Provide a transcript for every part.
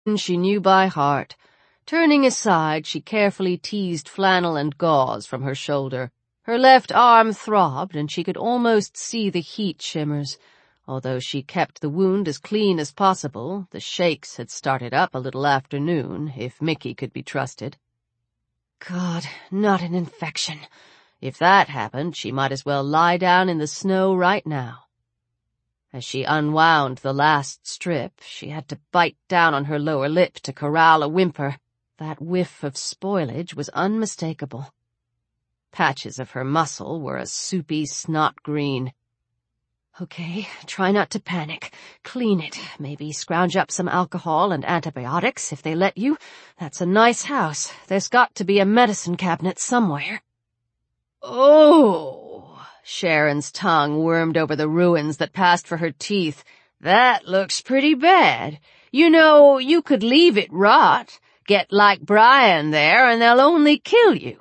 she knew by heart. Turning aside, she carefully teased flannel and gauze from her shoulder. Her left arm throbbed, and she could almost see the heat shimmers. Although she kept the wound as clean as possible, the shakes had started up a little after noon, if Mickey could be trusted. God, not an infection. If that happened, she might as well lie down in the snow right now. As she unwound the last strip, she had to bite down on her lower lip to corral a whimper. That whiff of spoilage was unmistakable. Patches of her muscle were a soupy snot green. Okay, try not to panic. Clean it. Maybe scrounge up some alcohol and antibiotics if they let you. That's a nice house. There's got to be a medicine cabinet somewhere. Oh! Sharon's tongue wormed over the ruins that passed for her teeth. That looks pretty bad. You know, you could leave it rot. Get like Brian there, and they'll only kill you.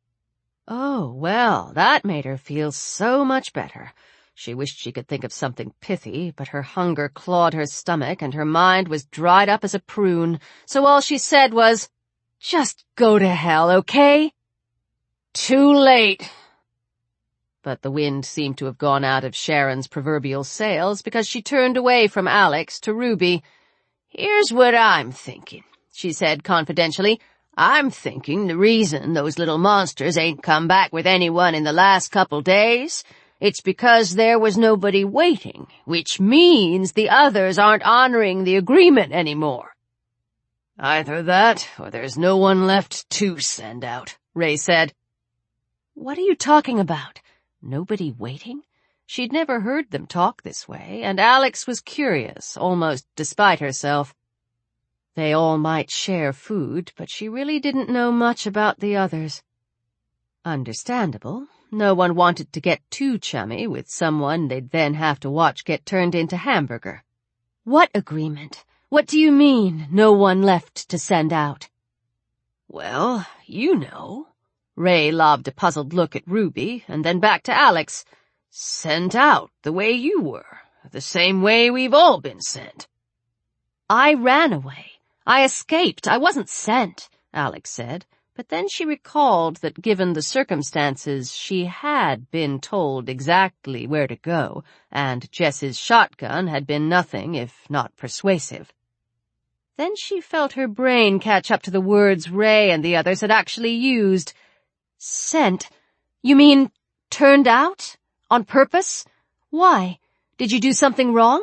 Oh, well, that made her feel so much better. She wished she could think of something pithy, but her hunger clawed her stomach and her mind was dried up as a prune, so all she said was, "Just go to hell, okay?" Too late. But the wind seemed to have gone out of Sharon's proverbial sails because she turned away from Alex to Ruby. "Here's what I'm thinking," she said confidentially. "I'm thinking the reason those little monsters ain't come back with anyone in the last couple days, it's because there was nobody waiting, which means the others aren't honoring the agreement anymore." "Either that, or there's no one left to send out," Ray said. "What are you talking about? Nobody waiting?" She'd never heard them talk this way, and Alex was curious, almost despite herself. They all might share food, but she really didn't know much about the others. Understandable. No one wanted to get too chummy with someone they'd then have to watch get turned into hamburger. What agreement? What do you mean, no one left to send out? Well, you know. Ray lobbed a puzzled look at Ruby, and then back to Alex. Sent out the way you were, the same way we've all been sent. I ran away. I escaped. I wasn't sent, Alex said, but then she recalled that given the circumstances, she had been told exactly where to go, and Jess's shotgun had been nothing if not persuasive. Then she felt her brain catch up to the words Ray and the others had actually used. Sent? You mean turned out? On purpose? Why? Did you do something wrong?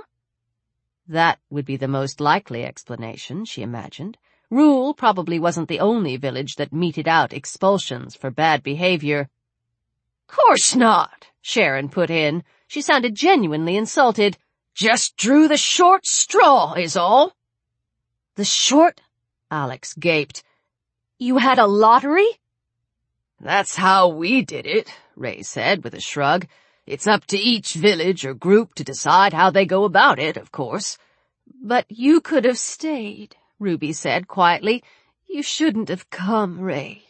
That would be the most likely explanation, she imagined. Rule probably wasn't the only village that meted out expulsions for bad behavior. "Course not," Sharon put in. She sounded genuinely insulted. "Just drew the short straw, is all." "The short?" Alex gaped. "You had a lottery?" "That's how we did it," Ray said with a shrug. "It's up to each village or group to decide how they go about it, of course." "But you could have stayed," Ruby said quietly. "You shouldn't have come, Ray."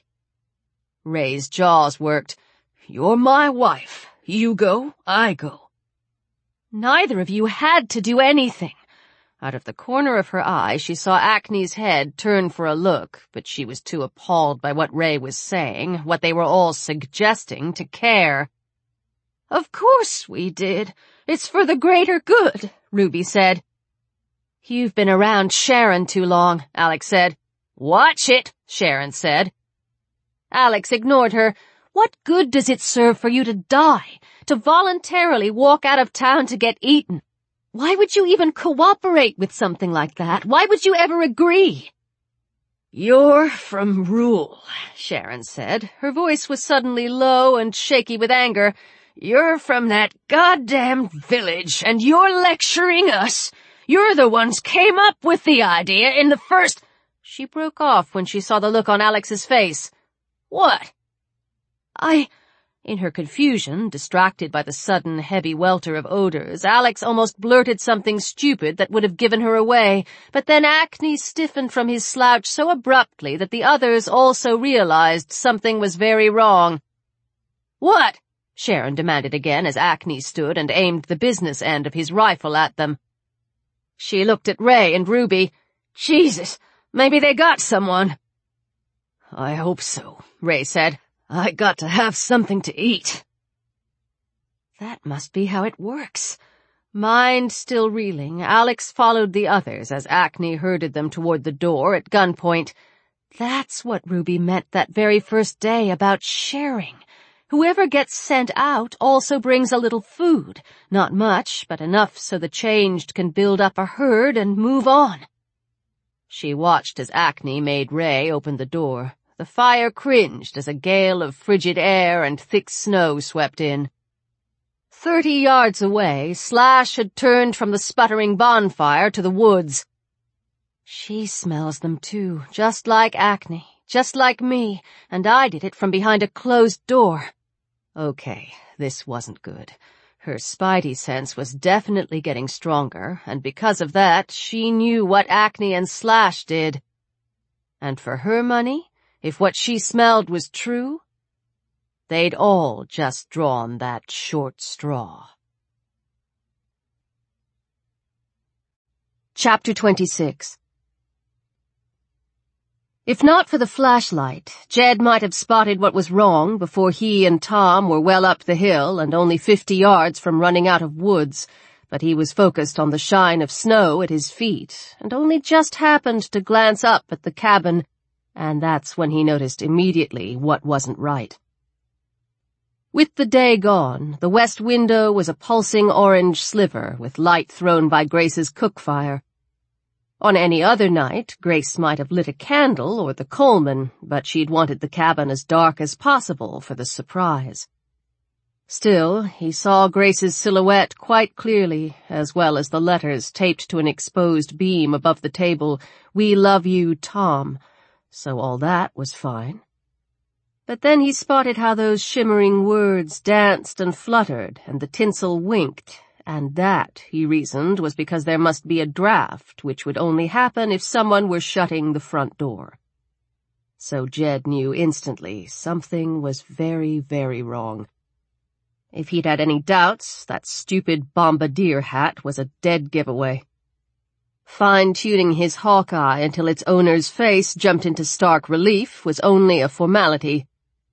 Ray's jaws worked. "You're my wife. You go, I go." "Neither of you had to do anything." Out of the corner of her eye, she saw Acne's head turn for a look, but she was too appalled by what Ray was saying, what they were all suggesting, to care. "Of course we did. It's for the greater good," Ruby said. "You've been around Sharon too long," Alex said. "Watch it," Sharon said. Alex ignored her. "What good does it serve for you to die, to voluntarily walk out of town to get eaten? Why would you even cooperate with something like that? Why would you ever agree?" "You're from Rule," Sharon said. Her voice was suddenly low and shaky with anger. "You're from that goddamn village, and you're lecturing us. You're the ones came up with the idea in the first—" She broke off when she saw the look on Alex's face. "What?" In her confusion, distracted by the sudden heavy welter of odors, Alex almost blurted something stupid that would have given her away, but then Acne stiffened from his slouch so abruptly that the others also realized something was very wrong. "What?" Sharon demanded again as Acne stood and aimed the business end of his rifle at them. She looked at Ray and Ruby. Jesus, maybe they got someone. I hope so, Ray said. I got to have something to eat. That must be how it works. Mind still reeling, Alex followed the others as Acne herded them toward the door at gunpoint. That's what Ruby meant that very first day about sharing. Whoever gets sent out also brings a little food. Not much, but enough so the changed can build up a herd and move on. She watched as Acne made Ray open the door. The fire cringed as a gale of frigid air and thick snow swept in. 30 yards away, Slash had turned from the sputtering bonfire to the woods. She smells them too, just like Acne, just like me, and I did it from behind a closed door. Okay, this wasn't good. Her spidey sense was definitely getting stronger, and because of that, she knew what Acne and Slash did. And for her money, if what she smelled was true, they'd all just drawn that short straw. Chapter 26. If not for the flashlight, Jed might have spotted what was wrong before he and Tom were well up the hill and only 50 yards from running out of woods, but he was focused on the shine of snow at his feet and only just happened to glance up at the cabin, and that's when he noticed immediately what wasn't right. With the day gone, the west window was a pulsing orange sliver with light thrown by Grace's cook fire. On any other night, Grace might have lit a candle or the Coleman, but she'd wanted the cabin as dark as possible for the surprise. Still, he saw Grace's silhouette quite clearly, as well as the letters taped to an exposed beam above the table, "We love you, Tom," so all that was fine. But then he spotted how those shimmering words danced and fluttered, and the tinsel winked, and that, he reasoned, was because there must be a draft, which would only happen if someone were shutting the front door. So Jed knew instantly something was very, very wrong. If he'd had any doubts, that stupid bombardier hat was a dead giveaway. Fine-tuning his hawk-eye until its owner's face jumped into stark relief was only a formality.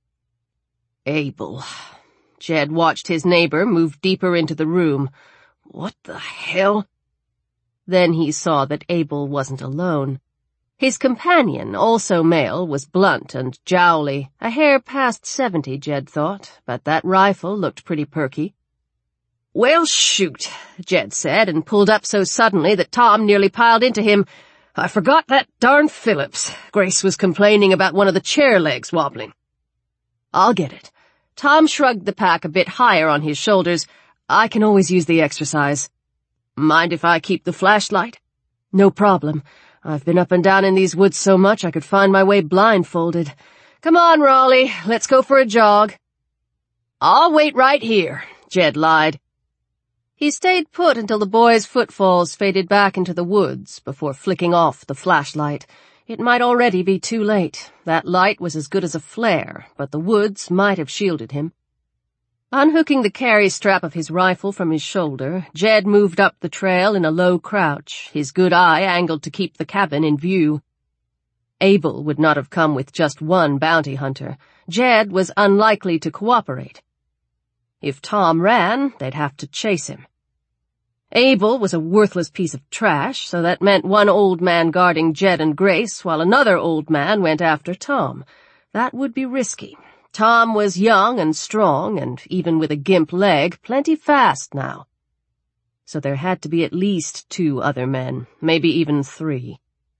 Abel. Jed watched his neighbor move deeper into the room. What the hell? Then he saw that Abel wasn't alone. His companion, also male, was blunt and jowly, a hair past 70, Jed thought, but that rifle looked pretty perky. "Well, shoot," Jed said, and pulled up so suddenly that Tom nearly piled into him. "I forgot that darn Phillips. Grace was complaining about one of the chair legs wobbling." "I'll get it." Tom shrugged the pack a bit higher on his shoulders. "I can always use the exercise." "Mind if I keep the flashlight?" "No problem. I've been up and down in these woods so much I could find my way blindfolded. Come on, Raleigh, let's go for a jog." "I'll wait right here," Jed lied. He stayed put until the boys' footfalls faded back into the woods before flicking off the flashlight. It might already be too late. That light was as good as a flare, but the woods might have shielded him. Unhooking the carry strap of his rifle from his shoulder, Jed moved up the trail in a low crouch, his good eye angled to keep the cabin in view. Abel would not have come with just one bounty hunter. Jed was unlikely to cooperate. If Tom ran, they'd have to chase him. Abel was a worthless piece of trash, so that meant one old man guarding Jed and Grace while another old man went after Tom. That would be risky. Tom was young and strong, and even with a gimp leg, plenty fast now. So there had to be at least 2 other men, maybe even 3.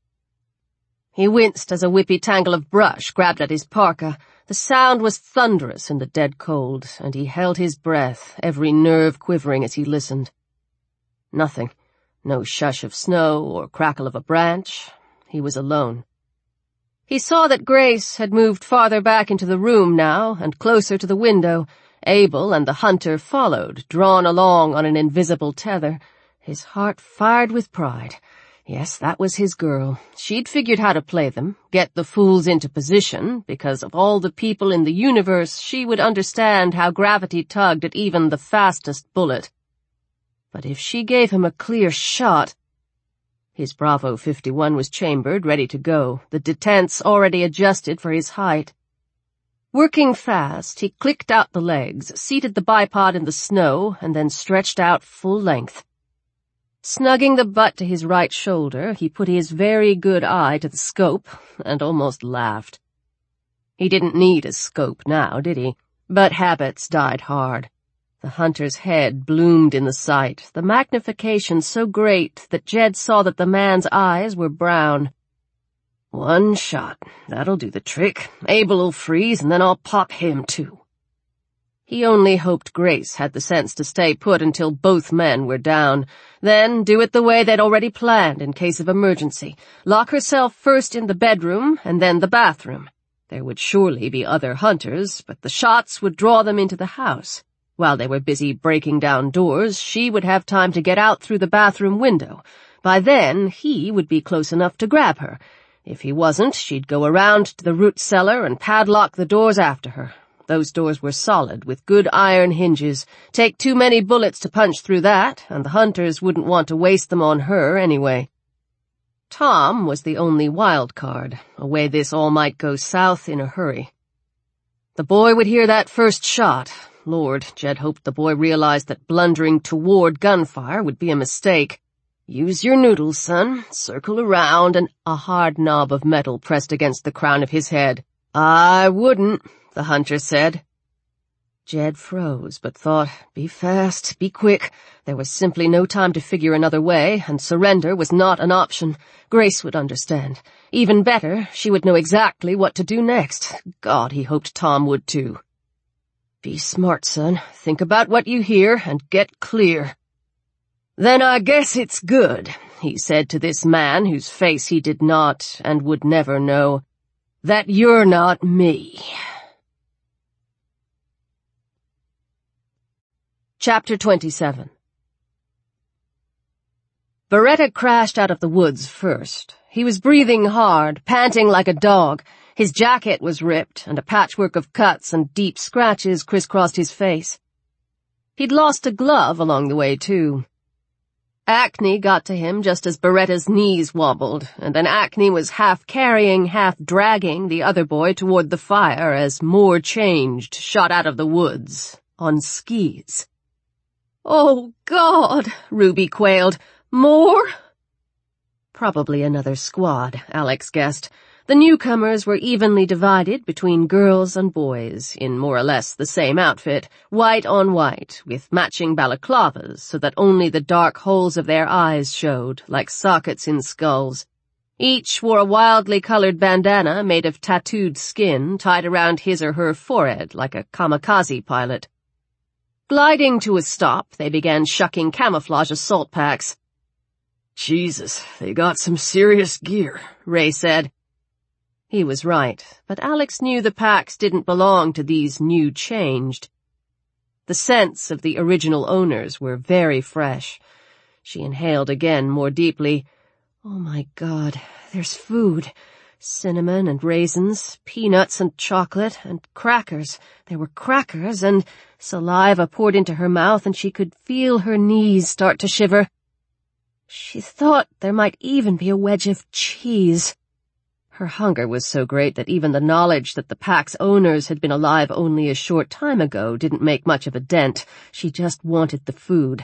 He winced as a whippy tangle of brush grabbed at his parka. The sound was thunderous in the dead cold, and he held his breath, every nerve quivering as he listened. Nothing. No shush of snow or crackle of a branch. He was alone. He saw that Grace had moved farther back into the room now and closer to the window. Abel and the hunter followed, drawn along on an invisible tether. His heart fired with pride. Yes, that was his girl. She'd figured how to play them, get the fools into position, because of all the people in the universe, she would understand how gravity tugged at even the fastest bullet. But if she gave him a clear shot... His Bravo 51 was chambered, ready to go, the detents already adjusted for his height. Working fast, he clicked out the legs, seated the bipod in the snow, and then stretched out full length. Snugging the butt to his right shoulder, he put his very good eye to the scope and almost laughed. He didn't need a scope now, did he? But habits died hard. The hunter's head bloomed in the sight, the magnification so great that Jed saw that the man's eyes were brown. One shot, that'll do the trick. Abel'll freeze, and then I'll pop him, too. He only hoped Grace had the sense to stay put until both men were down, then do it the way they'd already planned in case of emergency. Lock herself first in the bedroom, and then the bathroom. There would surely be other hunters, but the shots would draw them into the house. While they were busy breaking down doors, she would have time to get out through the bathroom window. By then, he would be close enough to grab her. If he wasn't, she'd go around to the root cellar and padlock the doors after her. Those doors were solid, with good iron hinges. Take too many bullets to punch through that, and the hunters wouldn't want to waste them on her anyway. Tom was the only wild card, a way this all might go south in a hurry. The boy would hear that first shot. Lord, Jed hoped the boy realized that blundering toward gunfire would be a mistake. Use your noodles, son. Circle around, and a hard knob of metal pressed against the crown of his head. I wouldn't, the hunter said. Jed froze, but thought, be fast, be quick. There was simply no time to figure another way, and surrender was not an option. Grace would understand. Even better, she would know exactly what to do next. God, he hoped Tom would too. Be smart, son. Think about what you hear, and get clear. Then I guess it's good, he said to this man whose face he did not and would never know, that you're not me. Chapter 27. Beretta crashed out of the woods first. He was breathing hard, panting like a dog. His jacket was ripped, and a patchwork of cuts and deep scratches crisscrossed his face. He'd lost a glove along the way, too. Acne got to him just as Beretta's knees wobbled, and then Acne was half carrying, half dragging the other boy toward the fire as more Changed shot out of the woods, on skis. "Oh, God," Ruby quailed. "More?" Probably another squad, Alex guessed. The newcomers were evenly divided between girls and boys, in more or less the same outfit, white on white, with matching balaclavas so that only the dark holes of their eyes showed, like sockets in skulls. Each wore a wildly colored bandana made of tattooed skin tied around his or her forehead like a kamikaze pilot. Gliding to a stop, they began shucking camouflage assault packs. "Jesus, they got some serious gear," Ray said. He was right, but Alex knew the packs didn't belong to these new Changed. The scents of the original owners were very fresh. She inhaled again more deeply. Oh my God, there's food. Cinnamon and raisins, peanuts and chocolate, and crackers. There were crackers, and saliva poured into her mouth, and she could feel her knees start to shiver. She thought there might even be a wedge of cheese. Her hunger was so great that even the knowledge that the pack's owners had been alive only a short time ago didn't make much of a dent. She just wanted the food.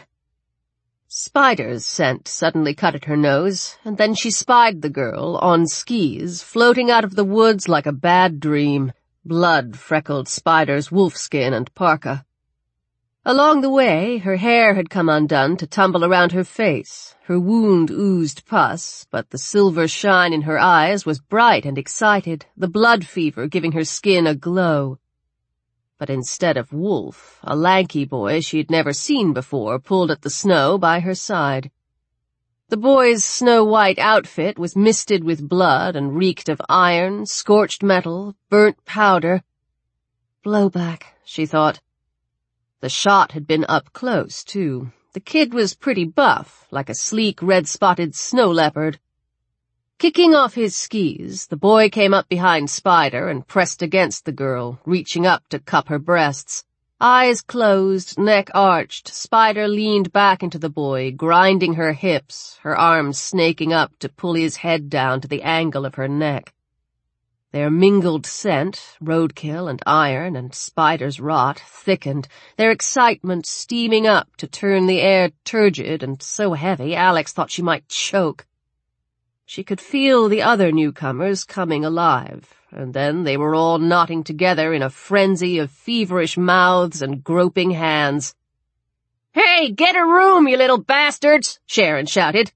Spider's scent suddenly cut at her nose, and then she spied the girl, on skis, floating out of the woods like a bad dream. Blood freckled Spider's wolfskin and parka. Along the way, her hair had come undone to tumble around her face. Her wound oozed pus, but the silver shine in her eyes was bright and excited, the blood fever giving her skin a glow. But instead of Wolf, a lanky boy she had never seen before pulled at the snow by her side. The boy's snow-white outfit was misted with blood and reeked of iron, scorched metal, burnt powder. Blowback, she thought. The shot had been up close, too. The kid was pretty buff, like a sleek red-spotted snow leopard. Kicking off his skis, the boy came up behind Spider and pressed against the girl, reaching up to cup her breasts. Eyes closed, neck arched, Spider leaned back into the boy, grinding her hips, her arms snaking up to pull his head down to the angle of her neck. Their mingled scent, roadkill and iron and Spider's rot, thickened, their excitement steaming up to turn the air turgid and so heavy Alex thought she might choke. She could feel the other newcomers coming alive, and then they were all knotting together in a frenzy of feverish mouths and groping hands. "Hey, get a room, you little bastards!" Sharon shouted.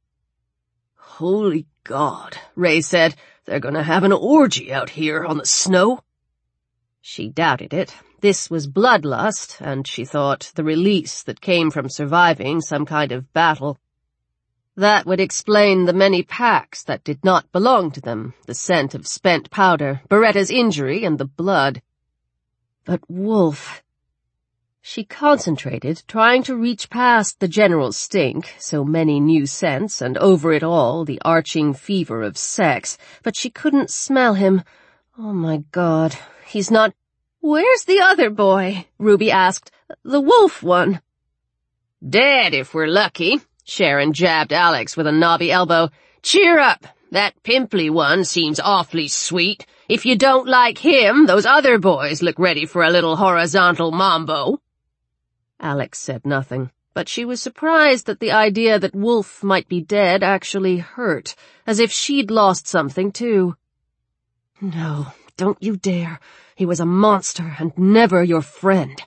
"Holy God," Ray said. "They're gonna have an orgy out here on the snow." She doubted it. This was bloodlust, and she thought the release that came from surviving some kind of battle. That would explain the many packs that did not belong to them, the scent of spent powder, Beretta's injury, and the blood. But Wolf... She concentrated, trying to reach past the general stink, so many new scents, and over it all the arching fever of sex, but she couldn't smell him. Oh my God, he's not... "Where's the other boy?" Ruby asked. "The wolf one." "Dead, if we're lucky." Sharon jabbed Alex with a knobby elbow. "Cheer up. That pimply one seems awfully sweet. If you don't like him, those other boys look ready for a little horizontal mambo." Alex said nothing, but she was surprised that the idea that Wolf might be dead actually hurt, as if she'd lost something too. "No, don't you dare. He was a monster and never your friend."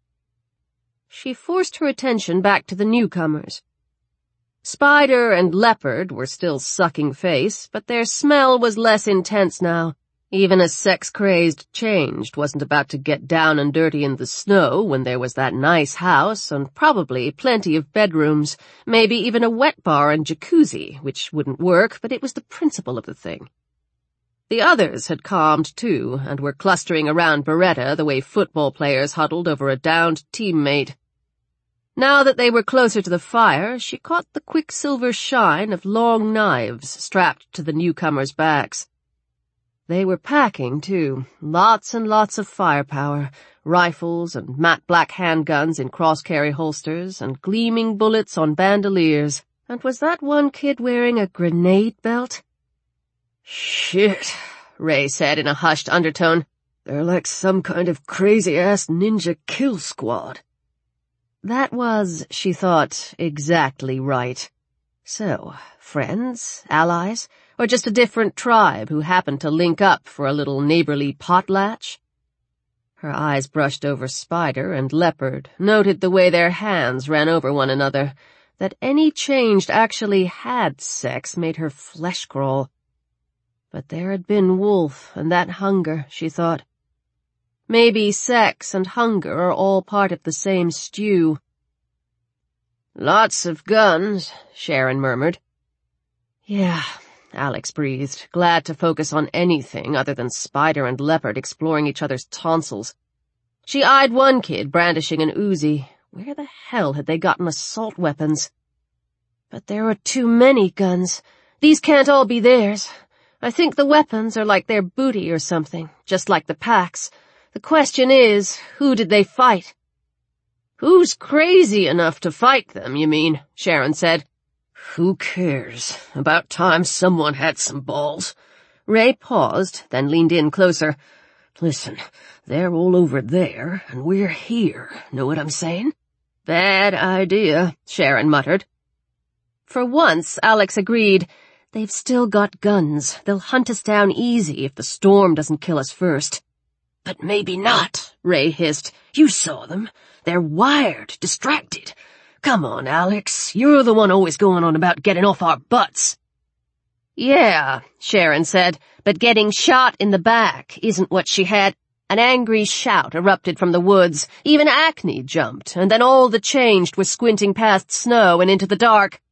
She forced her attention back to the newcomers. Spider and Leopard were still sucking face, but their smell was less intense now. Even a sex-crazed Changed wasn't about to get down and dirty in the snow when there was that nice house and probably plenty of bedrooms, maybe even a wet bar and jacuzzi, which wouldn't work, but it was the principle of the thing. The others had calmed too, and were clustering around Beretta the way football players huddled over a downed teammate. Now that they were closer to the fire, she caught the quicksilver shine of long knives strapped to the newcomers' backs. They were packing, too, lots and lots of firepower, rifles and matte black handguns in cross-carry holsters, and gleaming bullets on bandoliers. And was that one kid wearing a grenade belt? "Shit," Ray said in a hushed undertone. "They're like some kind of crazy-ass ninja kill squad." That was, she thought, exactly right. So, friends, allies, or just a different tribe who happened to link up for a little neighborly potlatch? Her eyes brushed over Spider and Leopard, noted the way their hands ran over one another. That any Changed actually had sex made her flesh crawl. But there had been Wolf and that hunger, she thought. Maybe sex and hunger are all part of the same stew. "Lots of guns," Sharon murmured. "Yeah," Alex breathed, glad to focus on anything other than Spider and Leopard exploring each other's tonsils. She eyed one kid brandishing an Uzi. Where the hell had they gotten assault weapons? But there are too many guns. These can't all be theirs. I think the weapons are like their booty or something, just like the packs. The question is, who did they fight? "Who's crazy enough to fight them, you mean?" Sharon said. "Who cares? About time someone had some balls." Ray paused, then leaned in closer. "Listen, they're all over there, and we're here. Know what I'm saying?" "Bad idea," Sharon muttered. For once, Alex agreed. They've still got guns. They'll hunt us down easy if the storm doesn't kill us first. "But maybe not," Ray hissed. "You saw them. They're wired, distracted. Come on, Alex. You're the one always going on about getting off our butts." "Yeah," Sharon said, but getting shot in the back isn't what she had. An angry shout erupted from the woods. Even Acne jumped, and then all the Changed were squinting past snow and into the dark.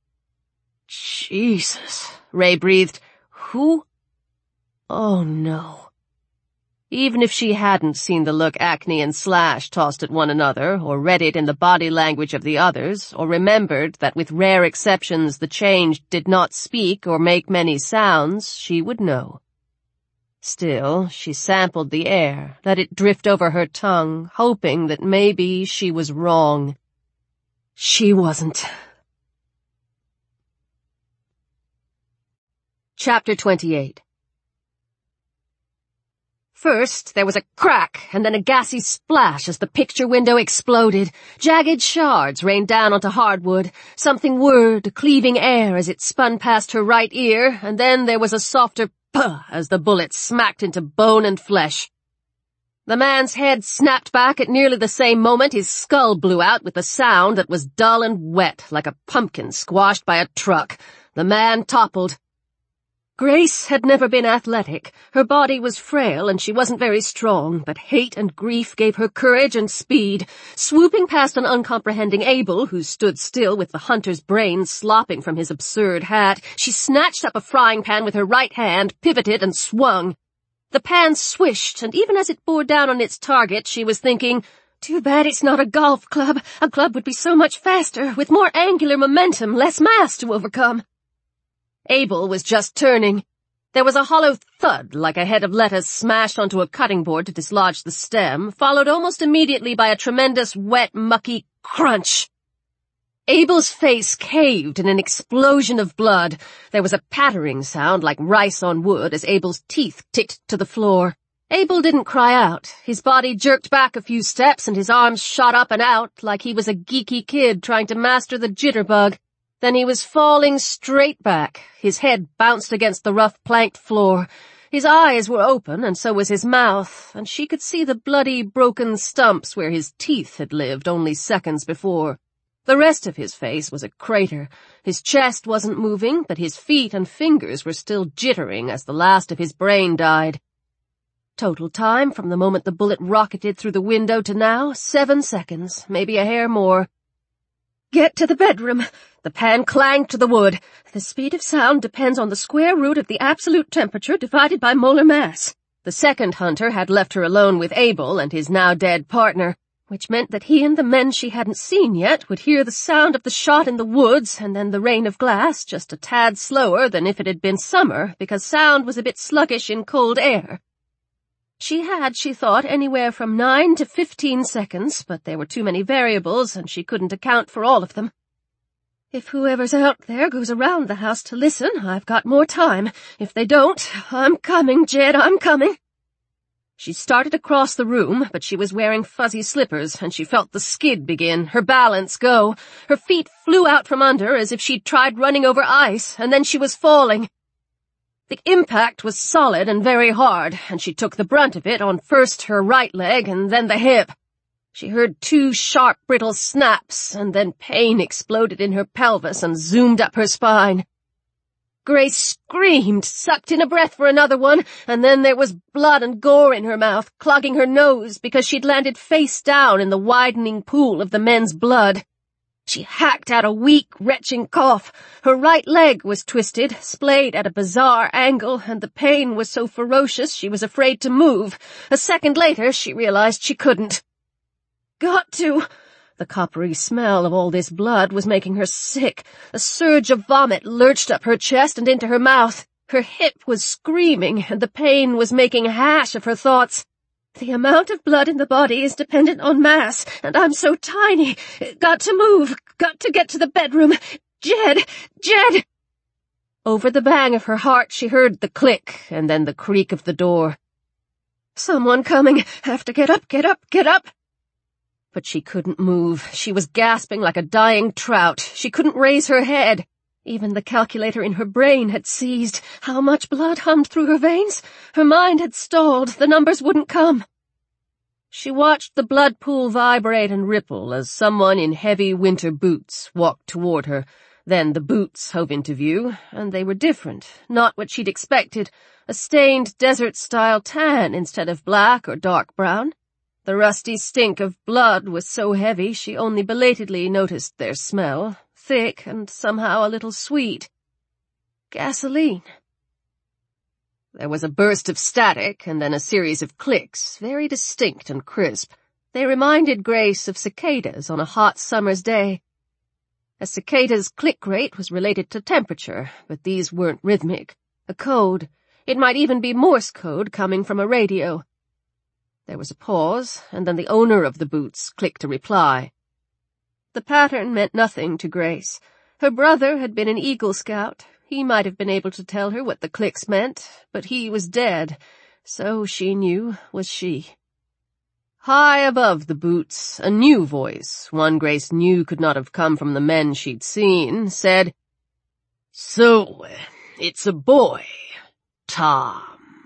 "Jesus," Ray breathed. "Who?" Oh, no. Even if she hadn't seen the look Acne and Slash tossed at one another, or read it in the body language of the others, or remembered that with rare exceptions the Changed did not speak or make many sounds, she would know. Still, she sampled the air, let it drift over her tongue, hoping that maybe she was wrong. She wasn't. Chapter 28. First, there was a crack and then a gassy splash as the picture window exploded. Jagged shards rained down onto hardwood. Something whirred, cleaving air as it spun past her right ear, and then there was a softer puh as the bullet smacked into bone and flesh. The man's head snapped back at nearly the same moment. His skull blew out with a sound that was dull and wet, like a pumpkin squashed by a truck. The man toppled. Grace had never been athletic. Her body was frail and she wasn't very strong, but hate and grief gave her courage and speed. Swooping past an uncomprehending Abel, who stood still with the hunter's brains slopping from his absurd hat, she snatched up a frying pan with her right hand, pivoted, and swung. The pan swished, and even as it bore down on its target, she was thinking, "Too bad it's not a golf club. A club would be so much faster, with more angular momentum, less mass to overcome." Abel was just turning. There was a hollow thud like a head of lettuce smashed onto a cutting board to dislodge the stem, followed almost immediately by a tremendous, wet, mucky crunch. Abel's face caved in an explosion of blood. There was a pattering sound like rice on wood as Abel's teeth ticked to the floor. Abel didn't cry out. His body jerked back a few steps and his arms shot up and out like he was a geeky kid trying to master the jitterbug. Then he was falling straight back. His head bounced against the rough planked floor. His eyes were open, and so was his mouth, and she could see the bloody, broken stumps where his teeth had lived only seconds before. The rest of his face was a crater. His chest wasn't moving, but his feet and fingers were still jittering as the last of his brain died. Total time from the moment the bullet rocketed through the window to now, 7 seconds, maybe a hair more. "Get to the bedroom." The pan clanged to the wood. "The speed of sound depends on the square root of the absolute temperature divided by molar mass." The second hunter had left her alone with Abel and his now-dead partner, which meant that he and the men she hadn't seen yet would hear the sound of the shot in the woods and then the rain of glass just a tad slower than if it had been summer, because sound was a bit sluggish in cold air. She thought, anywhere from 9 to 15 seconds, but there were too many variables and she couldn't account for all of them. "If whoever's out there goes around the house to listen, I've got more time. If they don't, I'm coming, Jed, I'm coming." She started across the room, but she was wearing fuzzy slippers, and she felt the skid begin, her balance go. Her feet flew out from under as if she'd tried running over ice, and then she was falling. The impact was solid and very hard, and she took the brunt of it on first her right leg and then the hip. She heard 2 sharp, brittle snaps, and then pain exploded in her pelvis and zoomed up her spine. Grace screamed, sucked in a breath for another one, and then there was blood and gore in her mouth, clogging her nose because she'd landed face down in the widening pool of the men's blood. She hacked out a weak, retching cough. Her right leg was twisted, splayed at a bizarre angle, and the pain was so ferocious she was afraid to move. A second later, she realized she couldn't. "Got to!" The coppery smell of all this blood was making her sick. A surge of vomit lurched up her chest and into her mouth. Her hip was screaming, and the pain was making hash of her thoughts. "The amount of blood in the body is dependent on mass, and I'm so tiny. Got to move. Got to get to the bedroom. Jed! Jed!" Over the bang of her heart she heard the click, and then the creak of the door. "Someone coming. Have to get up, get up, get up." But she couldn't move. She was gasping like a dying trout. She couldn't raise her head. Even the calculator in her brain had seized. How much blood hummed through her veins? Her mind had stalled. The numbers wouldn't come. She watched the blood pool vibrate and ripple as someone in heavy winter boots walked toward her. Then the boots hove into view, and they were different, not what she'd expected. A stained desert-style tan instead of black or dark brown. The rusty stink of blood was so heavy she only belatedly noticed their smell, thick and somehow a little sweet. Gasoline. There was a burst of static and then a series of clicks, very distinct and crisp. They reminded Grace of cicadas on a hot summer's day. A cicada's click rate was related to temperature, but these weren't rhythmic. A code. It might even be Morse code coming from a radio. There was a pause, and then the owner of the boots clicked a reply. The pattern meant nothing to Grace. Her brother had been an Eagle Scout. He might have been able to tell her what the clicks meant, but he was dead. So, she knew, was she. High above the boots, a new voice, one Grace knew could not have come from the men she'd seen, said, "So, it's a boy, Tom."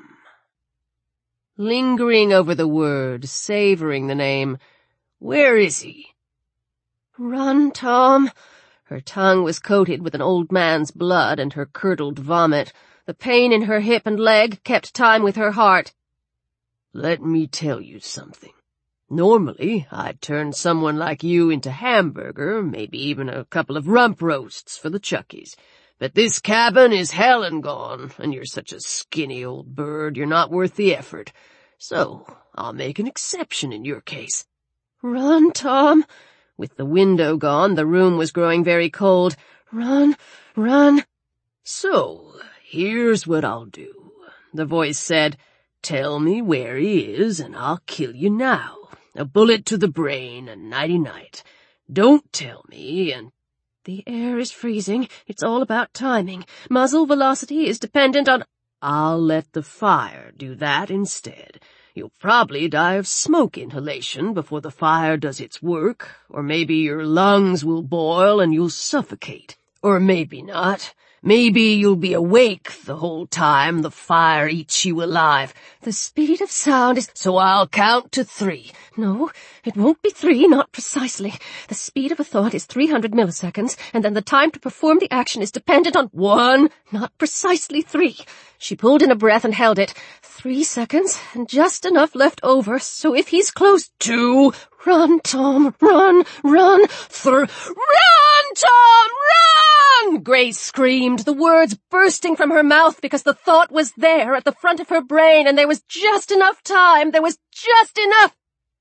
Lingering over the word, savoring the name, "Where is he?" "Run, Tom." Her tongue was coated with an old man's blood and her curdled vomit. The pain in her hip and leg kept time with her heart. "Let me tell you something. Normally, I'd turn someone like you into hamburger, maybe even a couple of rump roasts for the Chuckies. But this cabin is hell and gone, and you're such a skinny old bird you're not worth the effort. So, I'll make an exception in your case." "Run, Tom." With the window gone, the room was growing very cold. "Run, run." "So, here's what I'll do," the voice said. "Tell me where he is, and I'll kill you now. A bullet to the brain, and nighty-night. Don't tell me, and—" "The air is freezing. It's all about timing. Muzzle velocity is dependent on—" "I'll let the fire do that instead. You'll probably die of smoke inhalation before the fire does its work, or maybe your lungs will boil and you'll suffocate. Or maybe not. Maybe you'll be awake the whole time the fire eats you alive. The speed of sound is— So I'll count to 3. No, it won't be 3, not precisely. The speed of a thought is 300 milliseconds, and then the time to perform the action is dependent on— 1, not precisely 3. She pulled in a breath and held it. 3 seconds, and just enough left over, so if he's close— 2. Run, Tom, run, run. Run, Tom, run! Grace screamed, the words bursting from her mouth because the thought was there at the front of her brain, and there was just enough time. There was just enough.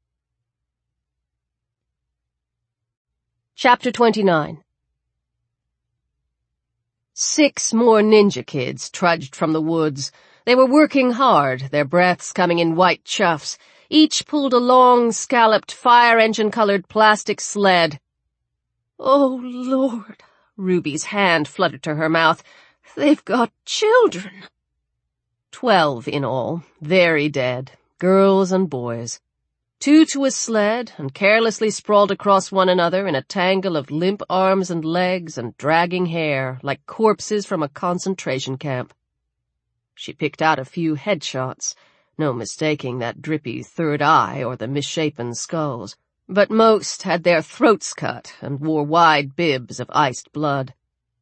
Chapter 29. 6 more ninja kids trudged from the woods. They were working hard, their breaths coming in white chuffs. Each pulled a long, scalloped, fire engine-colored plastic sled. "Oh, Lord," Ruby's hand fluttered to her mouth. "They've got children." 12 in all, very dead, girls and boys. 2 to a sled, and carelessly sprawled across one another in a tangle of limp arms and legs and dragging hair, like corpses from a concentration camp. She picked out a few headshots, no mistaking that drippy third eye or the misshapen skulls, but most had their throats cut and wore wide bibs of iced blood.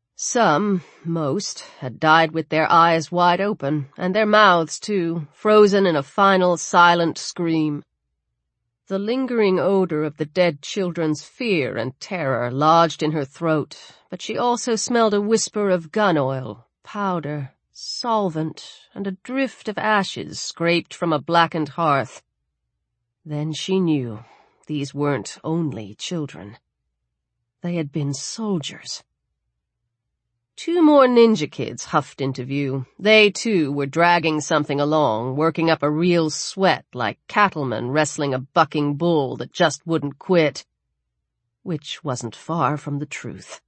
Most, had died with their eyes wide open, and their mouths, too, frozen in a final silent scream. The lingering odor of the dead children's fear and terror lodged in her throat, but she also smelled a whisper of gun oil, powder, solvent, and a drift of ashes scraped from a blackened hearth. Then she knew these weren't only children. They had been soldiers. 2 more ninja kids huffed into view. They, too, were dragging something along, working up a real sweat like cattlemen wrestling a bucking bull that just wouldn't quit. Which wasn't far from the truth.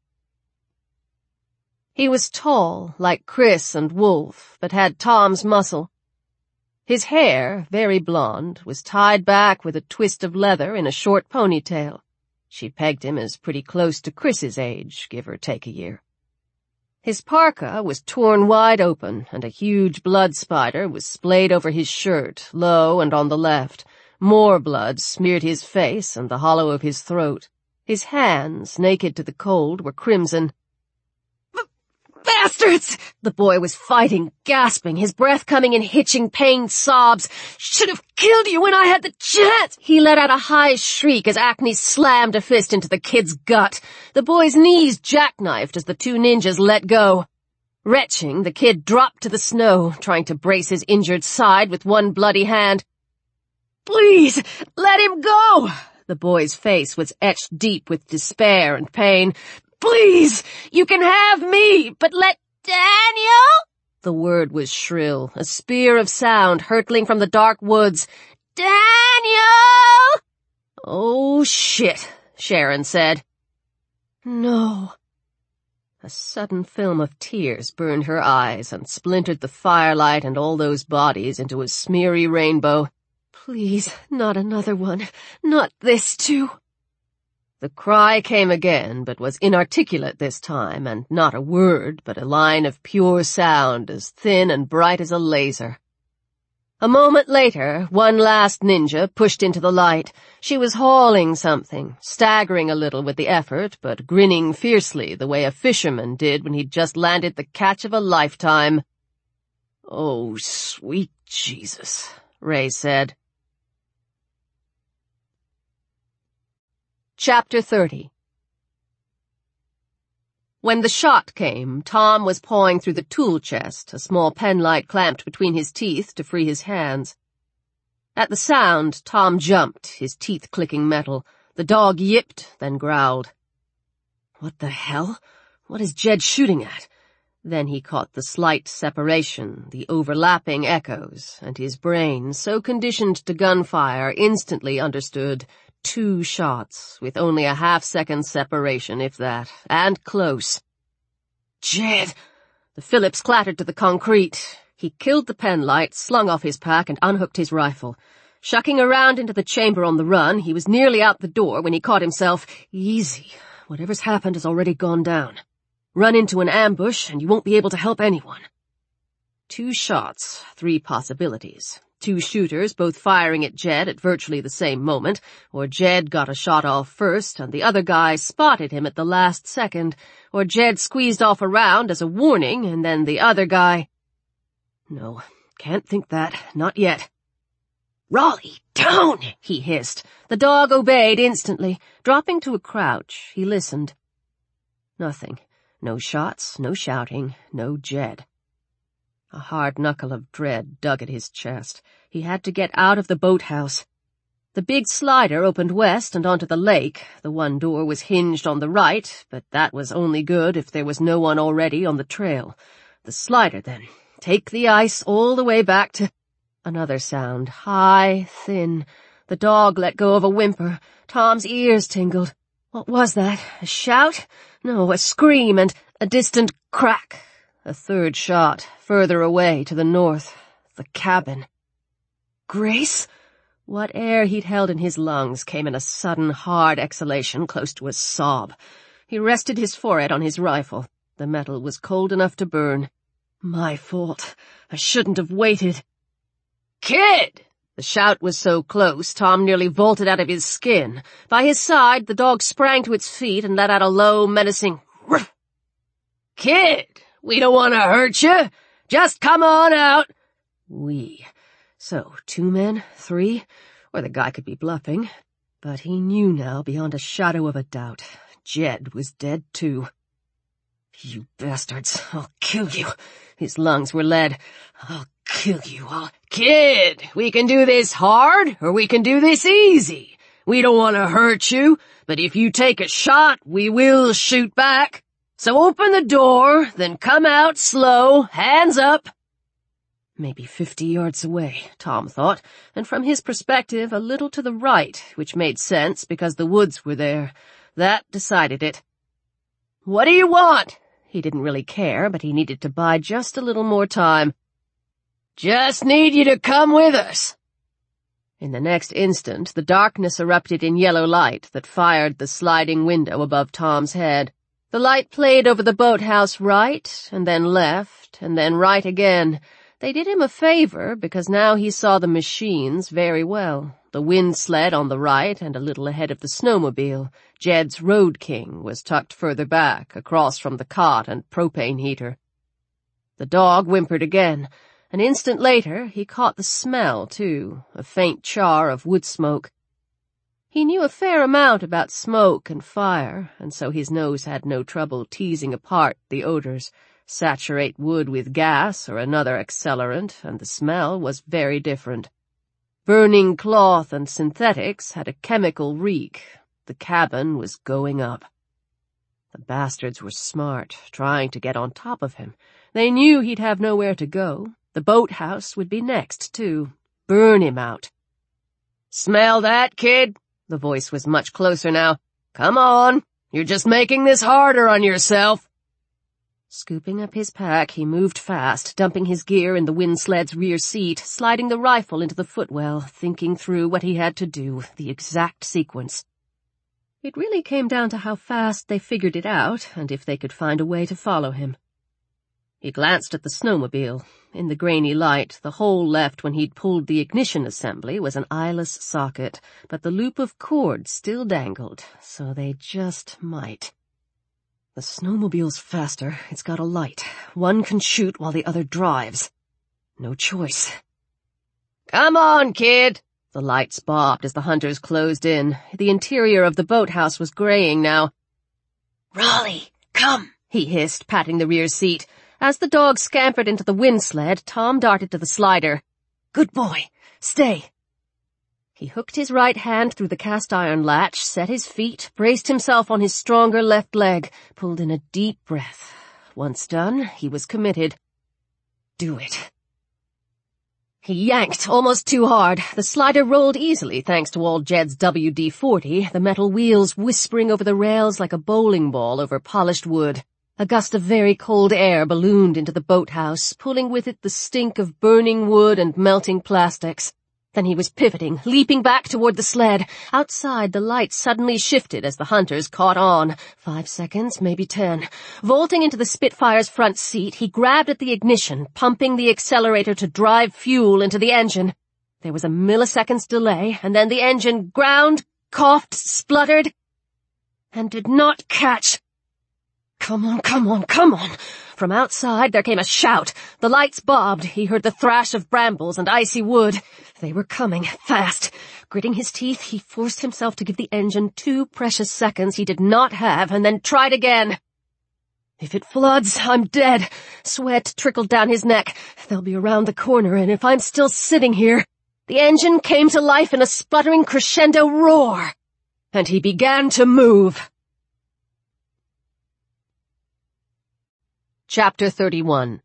He was tall, like Chris and Wolf, but had Tom's muscle. His hair, very blonde, was tied back with a twist of leather in a short ponytail. She pegged him as pretty close to Chris's age, give or take a year. His parka was torn wide open, and a huge blood spider was splayed over his shirt, low and on the left. More blood smeared his face and the hollow of his throat. His hands, naked to the cold, were crimson. "Bastards!" The boy was fighting, gasping, his breath coming in hitching, pained sobs. "Should have killed you when I had the chance!" He let out a high shriek as Acne slammed a fist into the kid's gut. The boy's knees jackknifed as the 2 ninjas let go. Retching, the kid dropped to the snow, trying to brace his injured side with one bloody hand. "Please, let him go!" The boy's face was etched deep with despair and pain. "Please, you can have me, but let Daniel—" The word was shrill, a spear of sound hurtling from the dark woods. "Daniel!" "Oh, shit," Sharon said. "No." A sudden film of tears burned her eyes and splintered the firelight and all those bodies into a smeary rainbow. "Please, not another one. Not this, too." The cry came again, but was inarticulate this time, and not a word, but a line of pure sound, as thin and bright as a laser. A moment later, one last ninja pushed into the light. She was hauling something, staggering a little with the effort, but grinning fiercely the way a fisherman did when he'd just landed the catch of a lifetime. "Oh, sweet Jesus," Ray said. Chapter 30. When the shot came, Tom was pawing through the tool chest, a small penlight clamped between his teeth to free his hands. At the sound, Tom jumped, his teeth clicking metal. The dog yipped, then growled. What the hell? What is Jed shooting at? Then he caught the slight separation, the overlapping echoes, and his brain, so conditioned to gunfire, instantly understood 2 shots, with only a half-second separation, if that, and close. Jed! The Phillips clattered to the concrete. He killed the penlight, slung off his pack, and unhooked his rifle. Shucking around into the chamber on the run, he was nearly out the door when he caught himself. Easy. Whatever's happened has already gone down. Run into an ambush, and you won't be able to help anyone. 2 shots, 3 possibilities. 2 shooters, both firing at Jed at virtually the same moment, or Jed got a shot off first and the other guy spotted him at the last second, or Jed squeezed off a round as a warning and then the other guy... No, can't think that, not yet. "Raleigh, down!" he hissed. The dog obeyed instantly. Dropping to a crouch, he listened. Nothing. No shots, no shouting, no Jed. A hard knuckle of dread dug at his chest. He had to get out of the boathouse. The big slider opened west and onto the lake. The one door was hinged on the right, but that was only good if there was no one already on the trail. The slider, then. Take the ice all the way back to... Another sound, high, thin. The dog let go of a whimper. Tom's ears tingled. What was that? A shout? No, a scream and a distant crack. A third shot, further away to the north. The cabin. Grace? What air he'd held in his lungs came in a sudden, hard exhalation close to a sob. He rested his forehead on his rifle. The metal was cold enough to burn. My fault. I shouldn't have waited. "Kid!" The shout was so close, Tom nearly vaulted out of his skin. By his side, the dog sprang to its feet and let out a low, menacing ruff. "Kid! We don't want to hurt you. Just come on out." We. So, 2 men, 3, or the guy could be bluffing. But he knew now beyond a shadow of a doubt. Jed was dead too. "You bastards, I'll kill you." His lungs were lead. "I'll kill you, Kid, we can do this hard, or we can do this easy. We don't want to hurt you, but if you take a shot, we will shoot back. So open the door, then come out slow, hands up." Maybe 50 yards away, Tom thought, and from his perspective a little to the right, which made sense because the woods were there. That decided it. "What do you want?" He didn't really care, but he needed to buy just a little more time. "Just need you to come with us." In the next instant, the darkness erupted in yellow light that fired the sliding window above Tom's head. The light played over the boathouse right, and then left, and then right again. They did him a favor, because now he saw the machines very well. The wind sled on the right and a little ahead of the snowmobile. Jed's Road King was tucked further back, across from the cot and propane heater. The dog whimpered again. An instant later, he caught the smell, too, a faint char of wood smoke. He knew a fair amount about smoke and fire, and so his nose had no trouble teasing apart the odors. Saturate wood with gas or another accelerant, and the smell was very different. Burning cloth and synthetics had a chemical reek. The cabin was going up. The bastards were smart, trying to get on top of him. They knew he'd have nowhere to go. The boathouse would be next, too. Burn him out. "Smell that, kid?" The voice was much closer now. "Come on. You're just making this harder on yourself." Scooping up his pack, he moved fast, dumping his gear in the windsled's rear seat, sliding the rifle into the footwell, thinking through what he had to do, the exact sequence. It really came down to how fast they figured it out, and if they could find a way to follow him. He glanced at the snowmobile. In the grainy light, the hole left when he'd pulled the ignition assembly was an eyeless socket, but the loop of cord still dangled, so they just might. The snowmobile's faster. It's got a light. One can shoot while the other drives. No choice. "Come on, kid!" The lights bobbed as the hunters closed in. The interior of the boathouse was graying now. "Raleigh, come!" he hissed, patting the rear seat. As the dog scampered into the windsled, Tom darted to the slider. "Good boy. Stay." He hooked his right hand through the cast-iron latch, set his feet, braced himself on his stronger left leg, pulled in a deep breath. Once done, he was committed. Do it. He yanked almost too hard. The slider rolled easily thanks to old Jed's WD-40, the metal wheels whispering over the rails like a bowling ball over polished wood. A gust of very cold air ballooned into the boathouse, pulling with it the stink of burning wood and melting plastics. Then he was pivoting, leaping back toward the sled. Outside, the lights suddenly shifted as the hunters caught on. 5 seconds, maybe 10. Vaulting into the Spitfire's front seat, he grabbed at the ignition, pumping the accelerator to drive fuel into the engine. There was a millisecond's delay, and then the engine ground, coughed, spluttered, and did not catch. "Come on, come on, come on!" From outside there came a shout. The lights bobbed. He heard the thrash of brambles and icy wood. They were coming, fast. Gritting his teeth, he forced himself to give the engine 2 precious seconds he did not have, and then tried again. "If it floods, I'm dead." Sweat trickled down his neck. "They'll be around the corner, and if I'm still sitting here..." The engine came to life in a spluttering crescendo roar, and he began to move. Chapter 31.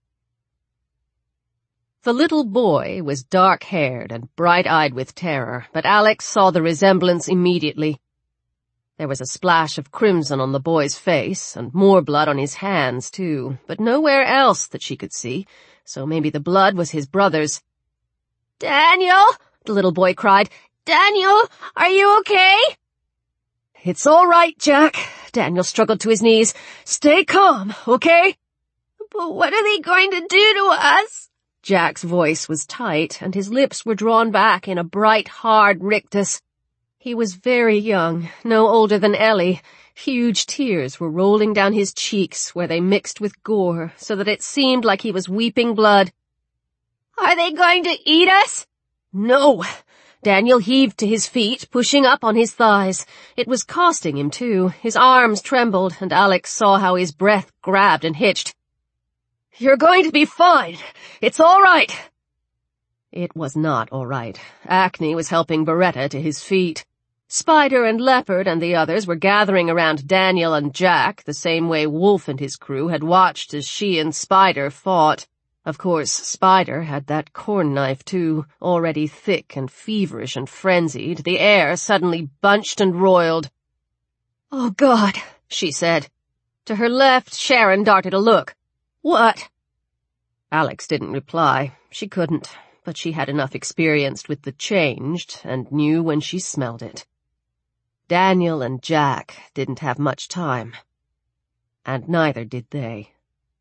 The little boy was dark-haired and bright-eyed with terror, but Alex saw the resemblance immediately. There was a splash of crimson on the boy's face, and more blood on his hands, too, but nowhere else that she could see, so maybe the blood was his brother's. "Daniel!" the little boy cried. "Daniel, are you okay?" "It's all right, Jack." Daniel struggled to his knees. "Stay calm, okay?" "But what are they going to do to us?" Jack's voice was tight, and his lips were drawn back in a bright, hard rictus. He was very young, no older than Ellie. Huge tears were rolling down his cheeks where they mixed with gore, so that it seemed like he was weeping blood. "Are they going to eat us?" "No." Daniel heaved to his feet, pushing up on his thighs. It was costing him, too. His arms trembled, and Alex saw how his breath grabbed and hitched. "You're going to be fine. It's all right." It was not all right. Acne was helping Beretta to his feet. Spider and Leopard and the others were gathering around Daniel and Jack the same way Wolf and his crew had watched as she and Spider fought. Of course, Spider had that corn knife, too, already thick and feverish and frenzied. The air suddenly bunched and roiled. "Oh, God," she said. To her left, Sharon darted a look. "What?" Alex didn't reply. She couldn't, but she had enough experience with the changed and knew when she smelled it. Daniel and Jack didn't have much time, and neither did they.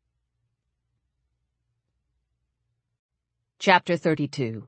Chapter 32.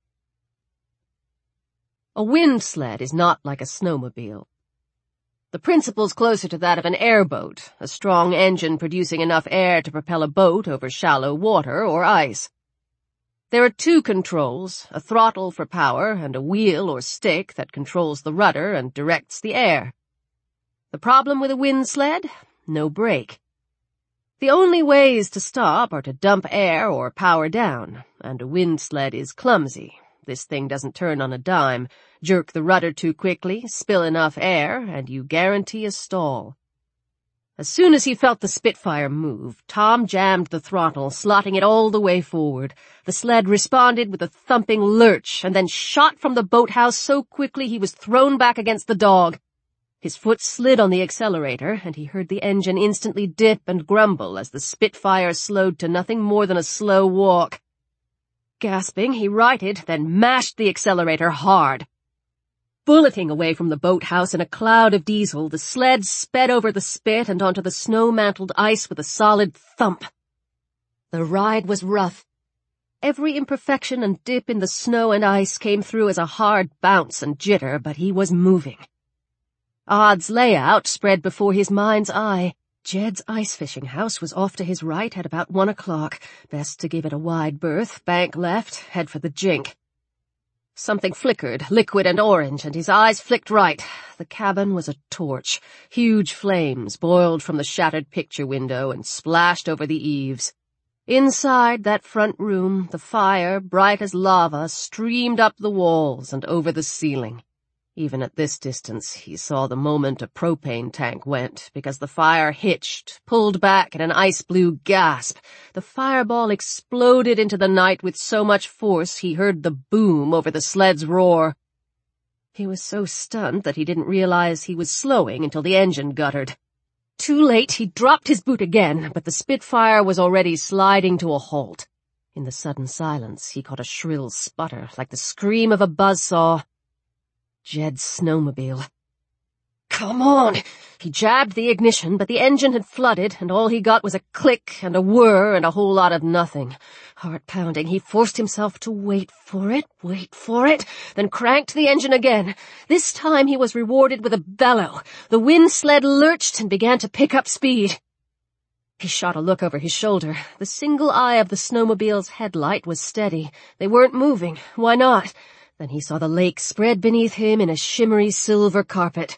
A wind sled is not like a snowmobile. The principle's closer to that of an airboat, a strong engine producing enough air to propel a boat over shallow water or ice. There are 2 controls, a throttle for power and a wheel or stick that controls the rudder and directs the air. The problem with a wind sled? No brake. The only ways to stop are to dump air or power down, and a wind sled is clumsy. This thing doesn't turn on a dime. Jerk the rudder too quickly, spill enough air, and you guarantee a stall. As soon as he felt the Spitfire move, Tom jammed the throttle, slotting it all the way forward. The sled responded with a thumping lurch and then shot from the boathouse so quickly he was thrown back against the dog. His foot slid on the accelerator, and he heard the engine instantly dip and grumble as the Spitfire slowed to nothing more than a slow walk. Gasping, he righted, then mashed the accelerator hard. Bulleting away from the boathouse in a cloud of diesel, the sled sped over the spit and onto the snow-mantled ice with a solid thump. The ride was rough. Every imperfection and dip in the snow and ice came through as a hard bounce and jitter, but he was moving. Odd's layout spread before his mind's eye. Jed's ice fishing house was off to his right at about 1 o'clock. Best to give it a wide berth, bank left, head for the Jink. Something flickered, liquid and orange, and his eyes flicked right. The cabin was a torch. Huge flames boiled from the shattered picture window and splashed over the eaves. Inside that front room, the fire, bright as lava, streamed up the walls and over the ceiling. Even at this distance, he saw the moment a propane tank went, because the fire hitched, pulled back in an ice-blue gasp. The fireball exploded into the night with so much force he heard the boom over the sled's roar. He was so stunned that he didn't realize he was slowing until the engine guttered. Too late, he dropped his boot again, but the Spitfire was already sliding to a halt. In the sudden silence, he caught a shrill sputter, like the scream of a buzzsaw. Jed's snowmobile. Come on! He jabbed the ignition, but the engine had flooded, and all he got was a click and a whir and a whole lot of nothing. Heart pounding, he forced himself to wait for it, then cranked the engine again. This time he was rewarded with a bellow. The wind sled lurched and began to pick up speed. He shot a look over his shoulder. The single eye of the snowmobile's headlight was steady. They weren't moving. Why not? Then he saw the lake spread beneath him in a shimmery silver carpet.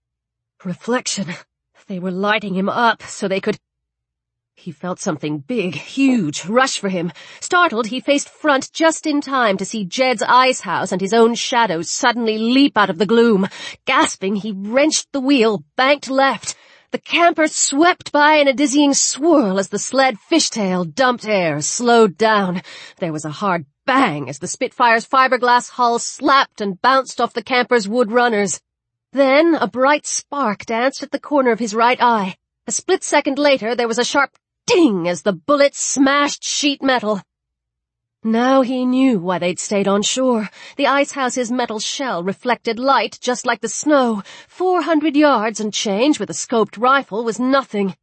Reflection. They were lighting him up so they could... He felt something big, huge, rush for him. Startled, he faced front just in time to see Jed's ice house and his own shadows suddenly leap out of the gloom. Gasping, he wrenched the wheel, banked left. The camper swept by in a dizzying swirl as the sled fishtail dumped air, slowed down. There was a hard bang as the Spitfire's fiberglass hull slapped and bounced off the camper's wood runners. Then a bright spark danced at the corner of his right eye. A split second later, there was a sharp ding as the bullet smashed sheet metal. Now he knew why they'd stayed on shore. The icehouse's metal shell reflected light just like the snow. 400 yards and change with a scoped rifle was nothing.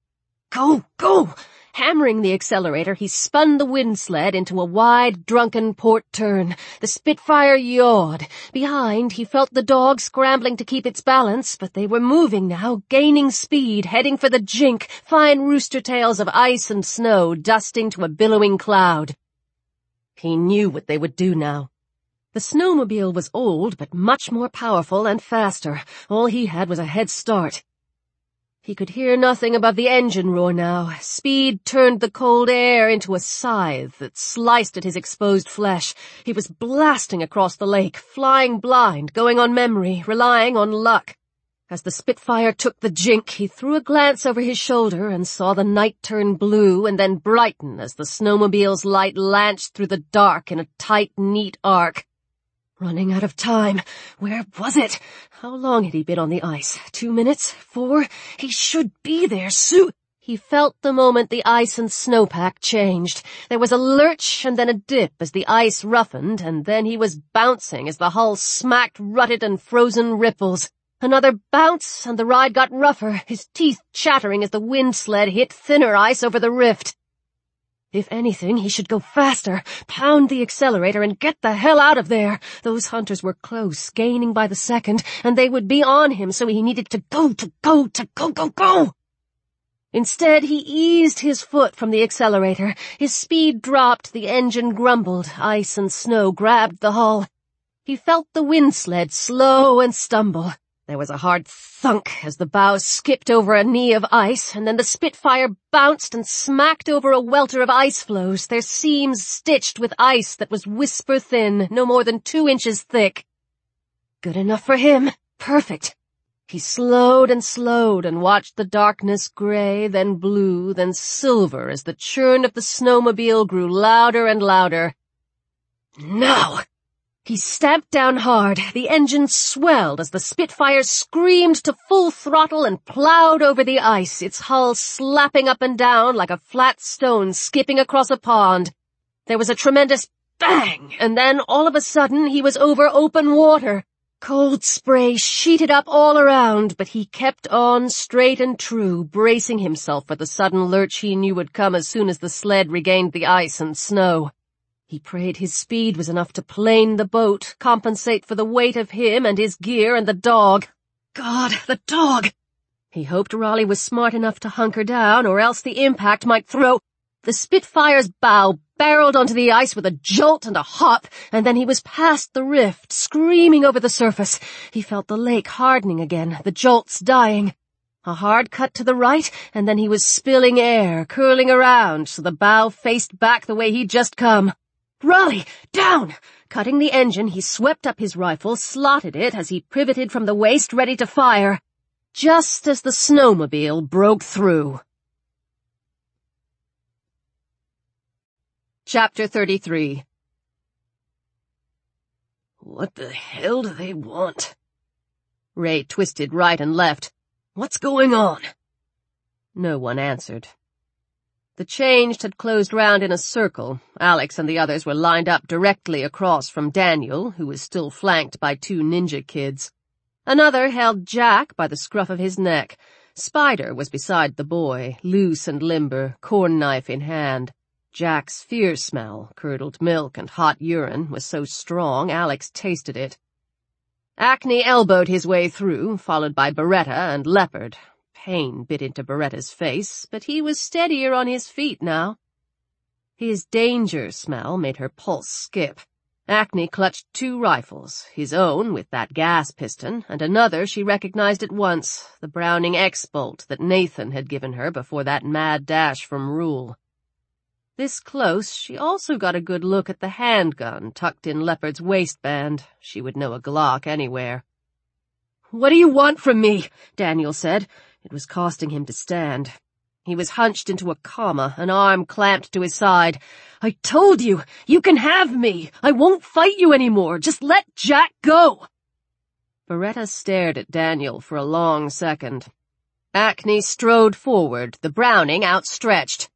Go, go! Hammering the accelerator, he spun the wind sled into a wide, drunken port turn. The Spitfire yawed. Behind, he felt the dog scrambling to keep its balance, but they were moving now, gaining speed, heading for the Jink, fine rooster tails of ice and snow dusting to a billowing cloud. He knew what they would do now. The snowmobile was old, but much more powerful and faster. All he had was a head start. He could hear nothing above the engine roar now. Speed turned the cold air into a scythe that sliced at his exposed flesh. He was blasting across the lake, flying blind, going on memory, relying on luck. As the Spitfire took the Jink, he threw a glance over his shoulder and saw the night turn blue and then brighten as the snowmobile's light lanched through the dark in a tight, neat arc. Running out of time. Where was it? How long had he been on the ice? 2 minutes? 4? He should be there soon. He felt the moment the ice and snowpack changed. There was a lurch and then a dip as the ice roughened, and then he was bouncing as the hull smacked rutted and frozen ripples. Another bounce, and the ride got rougher, his teeth chattering as the wind sled hit thinner ice over the rift. If anything, he should go faster, pound the accelerator, and get the hell out of there. Those hunters were close, gaining by the second, and they would be on him, so he needed to go. Instead, he eased his foot from the accelerator. His speed dropped, the engine grumbled, ice and snow grabbed the hull. He felt the wind sled slow and stumble. There was a hard thunk as the bow skipped over a knee of ice, and then the Spitfire bounced and smacked over a welter of ice floes, their seams stitched with ice that was whisper-thin, no more than 2 inches thick. Good enough for him. Perfect. He slowed and watched the darkness gray, then blue, then silver as the churn of the snowmobile grew louder and louder. No! He stamped down hard. The engine swelled as the Spitfire screamed to full throttle and plowed over the ice, its hull slapping up and down like a flat stone skipping across a pond. There was a tremendous bang, and then all of a sudden he was over open water. Cold spray sheeted up all around, but he kept on straight and true, bracing himself for the sudden lurch he knew would come as soon as the sled regained the ice and snow. He prayed his speed was enough to plane the boat, compensate for the weight of him and his gear and the dog. God, the dog! He hoped Raleigh was smart enough to hunker down, or else the impact might throw. The Spitfire's bow barreled onto the ice with a jolt and a hop, and then he was past the rift, screaming over the surface. He felt the lake hardening again, the jolts dying. A hard cut to the right, and then he was spilling air, curling around, so the bow faced back the way he'd just come. Raleigh, down! Cutting the engine, he swept up his rifle, slotted it as he pivoted from the waist, ready to fire, just as the snowmobile broke through. Chapter 33. What the hell do they want? Ray twisted right and left. What's going on? No one answered. The Changed had closed round in a circle. Alex and the others were lined up directly across from Daniel, who was still flanked by 2 ninja kids. Another held Jack by the scruff of his neck. Spider was beside the boy, loose and limber, corn knife in hand. Jack's fear smell, curdled milk and hot urine, was so strong Alex tasted it. Acne elbowed his way through, followed by Beretta and Leopard. Pain bit into Beretta's face, but he was steadier on his feet now. His danger smell made her pulse skip. Acne clutched 2 rifles, his own with that gas piston, and another she recognized at once, the Browning X-Bolt that Nathan had given her before that mad dash from Rule. This close, she also got a good look at the handgun tucked in Leopard's waistband. She would know a Glock anywhere. "What do you want from me?" Daniel said. It was costing him to stand. He was hunched into a comma, an arm clamped to his side. "I told you, you can have me. I won't fight you anymore. Just let Jack go." Beretta stared at Daniel for a long second. Acne strode forward, the Browning outstretched.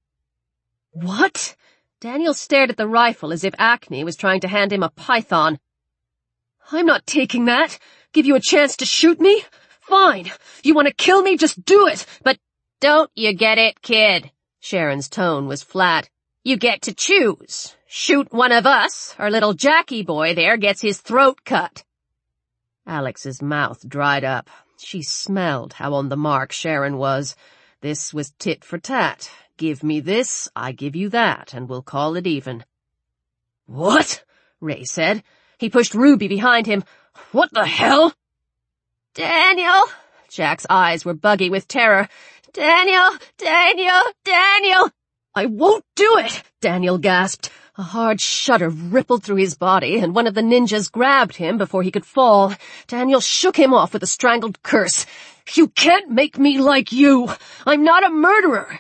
"What?" Daniel stared at the rifle as if Acne was trying to hand him a python. "I'm not taking that. Give you a chance to shoot me? Fine. You want to kill me? Just do it. But don't you get it, kid?" Sharon's tone was flat. "You get to choose. Shoot one of us, or little Jackie boy there gets his throat cut." Alex's mouth dried up. She smelled how on the mark Sharon was. This was tit for tat. Give me this, I give you that, and we'll call it even. "What?" Ray said. He pushed Ruby behind him. "What the hell?" "Daniel!" Jack's eyes were buggy with terror. "Daniel! Daniel! Daniel!" "I won't do it!" Daniel gasped. A hard shudder rippled through his body, and one of the ninjas grabbed him before he could fall. Daniel shook him off with a strangled curse. "You can't make me like you! I'm not a murderer!"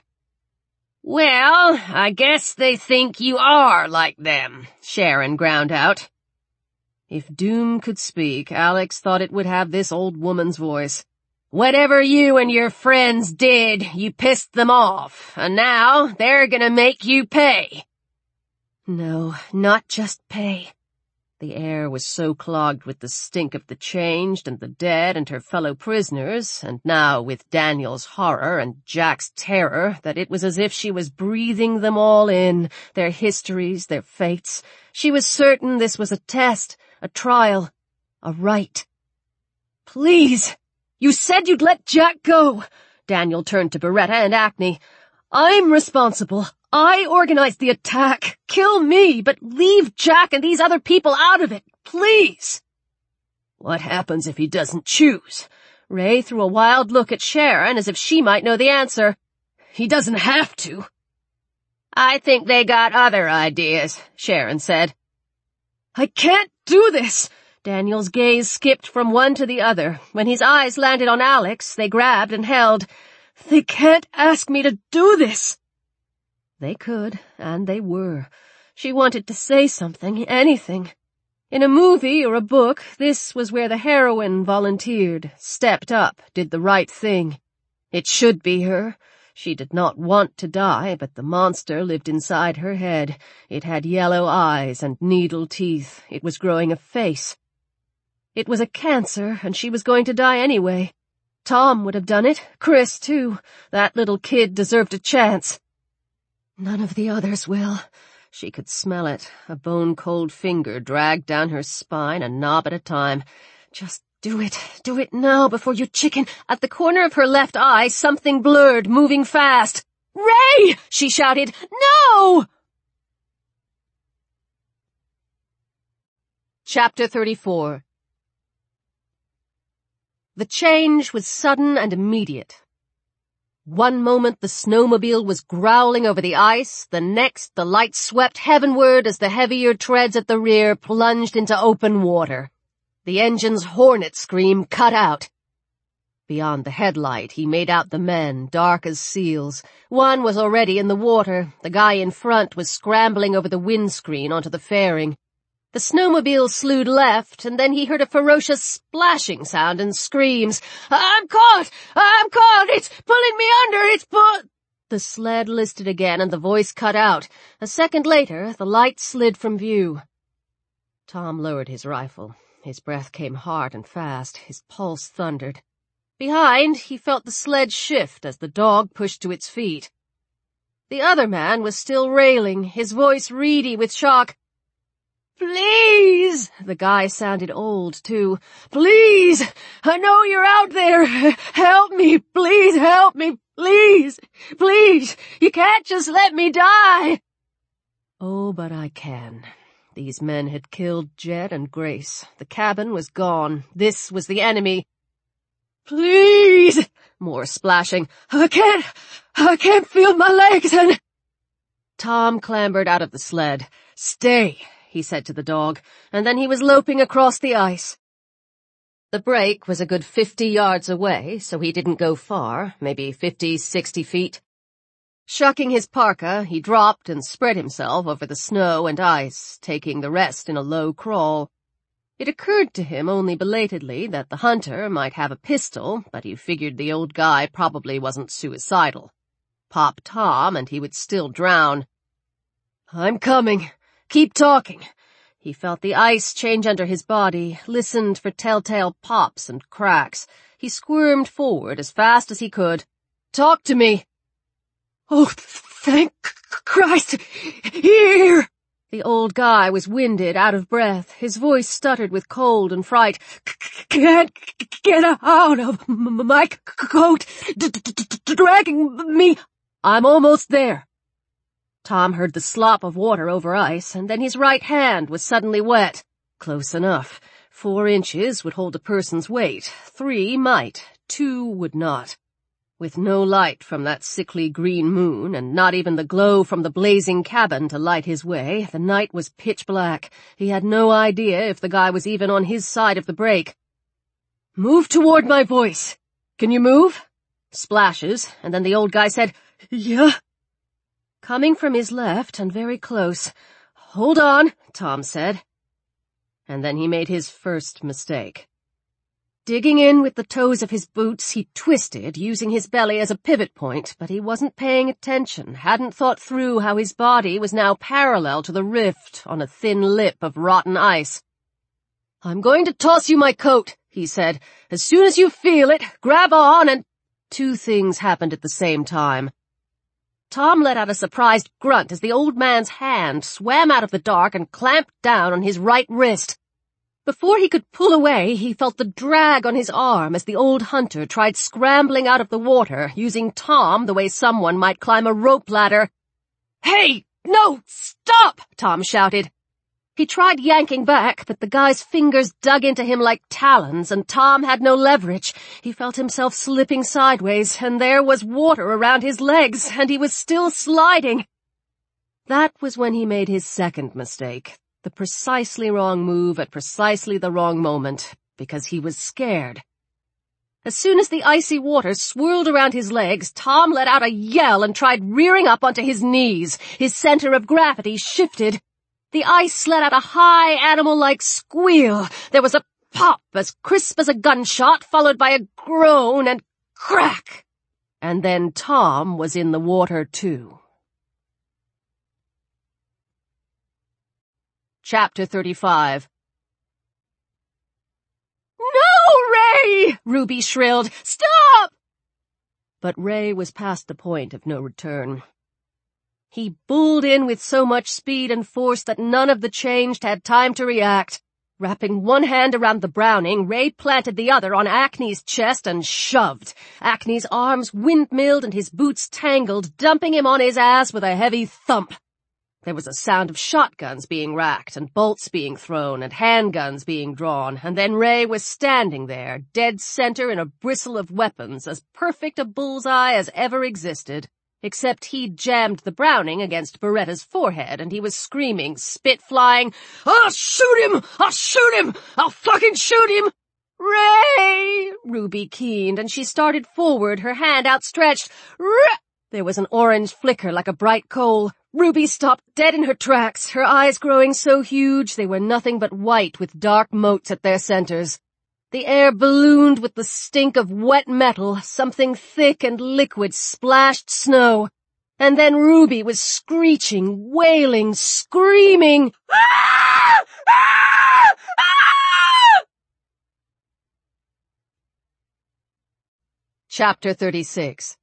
"Well, I guess they think you are like them," Sharon ground out. If doom could speak, Alex thought it would have this old woman's voice. "Whatever you and your friends did, you pissed them off, and now they're gonna make you pay." No, not just pay. The air was so clogged with the stink of the Changed and the dead and her fellow prisoners, and now with Daniel's horror and Jack's terror, that it was as if she was breathing them all in, their histories, their fates. She was certain this was a test, a trial, a rite. "Please! You said you'd let Jack go!" Daniel turned to Beretta and Acne. "I'm responsible. I organized the attack. Kill me, but leave Jack and these other people out of it, please." "What happens if he doesn't choose?" Ray threw a wild look at Sharon as if she might know the answer. "He doesn't have to." "I think they got other ideas," Sharon said. "I can't do this!" Daniel's gaze skipped from one to the other. When his eyes landed on Alex, they grabbed and held. "They can't ask me to do this!" They could, and they were. She wanted to say something, anything. In a movie or a book, this was where the heroine volunteered, stepped up, did the right thing. It should be her. She did not want to die, but the monster lived inside her head. It had yellow eyes and needle teeth. It was growing a face. It was a cancer, and she was going to die anyway. Tom would have done it. Chris, too. That little kid deserved a chance. None of the others will. She could smell it, a bone-cold finger dragged down her spine, a knob at a time. Just do it now before you chicken. At the corner of her left eye, something blurred, moving fast. "Ray!" she shouted. "No!" Chapter 34. The change was sudden and immediate. One moment the snowmobile was growling over the ice, the next the light swept heavenward as the heavier treads at the rear plunged into open water. The engine's hornet scream cut out. Beyond the headlight he made out the men, dark as seals. One was already in the water. The guy in front was scrambling over the windscreen onto the fairing. The snowmobile slewed left, and then he heard a ferocious splashing sound and screams. I'm caught! It's pulling me under! The sled listed again, and the voice cut out. A second later, the light slid from view. Tom lowered his rifle. His breath came hard and fast. His pulse thundered. Behind, he felt the sled shift as the dog pushed to its feet. The other man was still railing, his voice reedy with shock. "Please!" The guy sounded old, too. "Please! I know you're out there! Help me! Please help me! Please! Please! You can't just let me die!" "Oh, but I can." These men had killed Jed and Grace. The cabin was gone. This was the enemy. "Please!" More splashing. I can't feel my legs and—" Tom clambered out of the sled. "Stay," he said to the dog, and then he was loping across the ice. The break was a good 50 yards away, so he didn't go far, maybe 50, 60 feet. Shucking his parka, he dropped and spread himself over the snow and ice, taking the rest in a low crawl. It occurred to him only belatedly that the hunter might have a pistol, but he figured the old guy probably wasn't suicidal. Pop Tom and he would still drown. "I'm coming. Keep talking." He felt the ice change under his body, listened for telltale pops and cracks. He squirmed forward as fast as he could. "Talk to me." "Oh, thank Christ! Here!" The old guy was winded, out of breath. His voice stuttered with cold and fright. "Can't get out of my coat, dragging me." "I'm almost there." Tom heard the slop of water over ice, and then his right hand was suddenly wet. Close enough. 4 inches would hold a person's weight. 3 might. 2 would not. With no light from that sickly green moon, and not even the glow from the blazing cabin to light his way, the night was pitch black. He had no idea if the guy was even on his side of the break. "Move toward my voice. Can you move?" Splashes, and then the old guy said, "Yeah." Coming from his left and very close. "Hold on," Tom said. And then he made his first mistake. Digging in with the toes of his boots, he twisted, using his belly as a pivot point, but he wasn't paying attention, hadn't thought through how his body was now parallel to the rift on a thin lip of rotten ice. "I'm going to toss you my coat," he said. "As soon as you feel it, grab on and—" 2 things happened at the same time. Tom let out a surprised grunt as the old man's hand swam out of the dark and clamped down on his right wrist. Before he could pull away, he felt the drag on his arm as the old hunter tried scrambling out of the water, using Tom the way someone might climb a rope ladder. "Hey! No! Stop!" Tom shouted. He tried yanking back, but the guy's fingers dug into him like talons, and Tom had no leverage. He felt himself slipping sideways, and there was water around his legs, and he was still sliding. That was when he made his second mistake. The precisely wrong move at precisely the wrong moment, because he was scared. As soon as the icy water swirled around his legs, Tom let out a yell and tried rearing up onto his knees. His center of gravity shifted. The ice let out a high, animal-like squeal. There was a pop as crisp as a gunshot, followed by a groan and crack. And then Tom was in the water, too. Chapter 35. "No, Ray!" Ruby shrilled. "Stop!" But Ray was past the point of no return. He bulled in with so much speed and force that none of the changed had time to react. Wrapping one hand around the Browning, Ray planted the other on Acne's chest and shoved. Acne's arms windmilled and his boots tangled, dumping him on his ass with a heavy thump. There was a sound of shotguns being racked and bolts being thrown and handguns being drawn, and then Ray was standing there, dead center in a bristle of weapons, as perfect a bullseye as ever existed, except he'd jammed the Browning against Beretta's forehead, and he was screaming, spit flying, "I'll shoot him! I'll shoot him! I'll fucking shoot him!" "Ray!" Ruby keened, and she started forward, her hand outstretched. There was an orange flicker like a bright coal. Ruby stopped dead in her tracks, her eyes growing so huge they were nothing but white with dark motes at their centers. The air ballooned with the stink of wet metal, something thick and liquid splashed snow. And then Ruby was screeching, wailing, screaming. "Ah! Ah! Ah!" Chapter 36.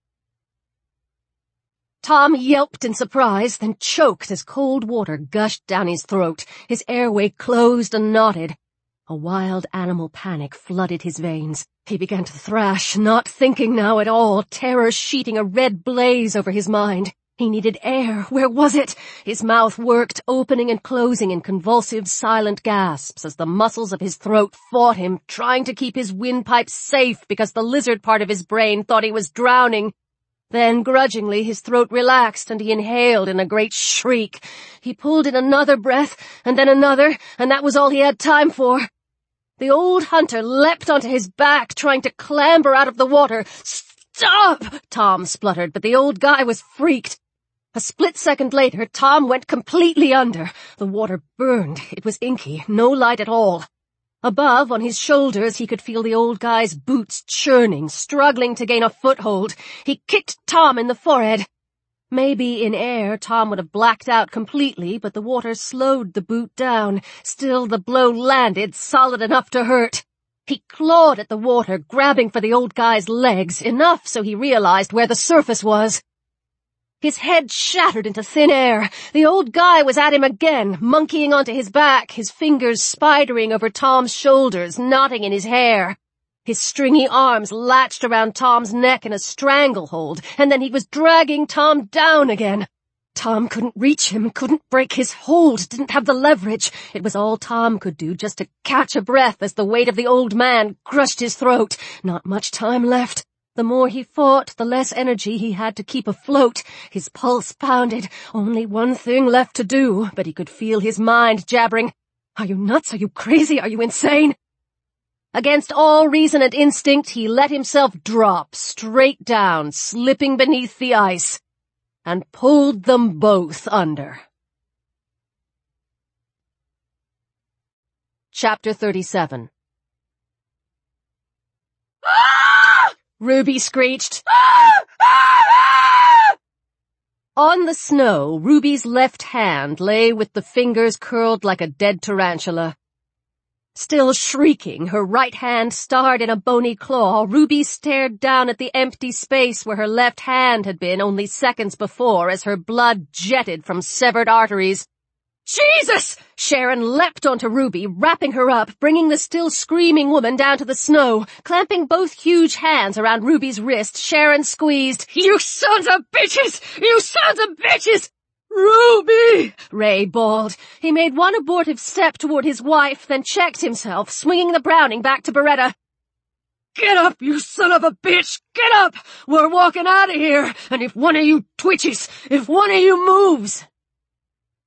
Tom yelped in surprise, then choked as cold water gushed down his throat. His airway closed and knotted. A wild animal panic flooded his veins. He began to thrash, not thinking now at all, terror sheeting a red blaze over his mind. He needed air. Where was it? His mouth worked, opening and closing in convulsive, silent gasps as the muscles of his throat fought him, trying to keep his windpipe safe because the lizard part of his brain thought he was drowning. Then, grudgingly, his throat relaxed, and he inhaled in a great shriek. He pulled in another breath, and then another, and that was all he had time for. The old hunter leapt onto his back, trying to clamber out of the water. "Stop!" Tom spluttered, but the old guy was freaked. A split second later, Tom went completely under. The water burned. It was inky, no light at all. Above, on his shoulders, he could feel the old guy's boots churning, struggling to gain a foothold. He kicked Tom in the forehead. Maybe in air Tom would have blacked out completely, but the water slowed the boot down. Still, the blow landed, solid enough to hurt. He clawed at the water, grabbing for the old guy's legs, enough so he realized where the surface was. His head shattered into thin air. The old guy was at him again, monkeying onto his back, his fingers spidering over Tom's shoulders, knotting in his hair. His stringy arms latched around Tom's neck in a stranglehold, and then he was dragging Tom down again. Tom couldn't reach him, couldn't break his hold, didn't have the leverage. It was all Tom could do just to catch a breath as the weight of the old man crushed his throat. Not much time left. The more he fought, the less energy he had to keep afloat. His pulse pounded. Only one thing left to do, but he could feel his mind jabbering. "Are you nuts? Are you crazy? Are you insane?" Against all reason and instinct, he let himself drop straight down, slipping beneath the ice, and pulled them both under. Chapter 37. "Ah!" Ruby screeched. "Ah! Ah! Ah!" On the snow, Ruby's left hand lay with the fingers curled like a dead tarantula. Still shrieking, her right hand starred in a bony claw, Ruby stared down at the empty space where her left hand had been only seconds before as her blood jetted from severed arteries. "Jesus!" Sharon leapt onto Ruby, wrapping her up, bringing the still screaming woman down to the snow. Clamping both huge hands around Ruby's wrist, Sharon squeezed. "You sons of bitches! You sons of bitches!" "Ruby!" Ray bawled. He made one abortive step toward his wife, then checked himself, swinging the Browning back to Beretta. "Get up, you son of a bitch! Get up! We're walking out of here, and if one of you twitches, if one of you moves..."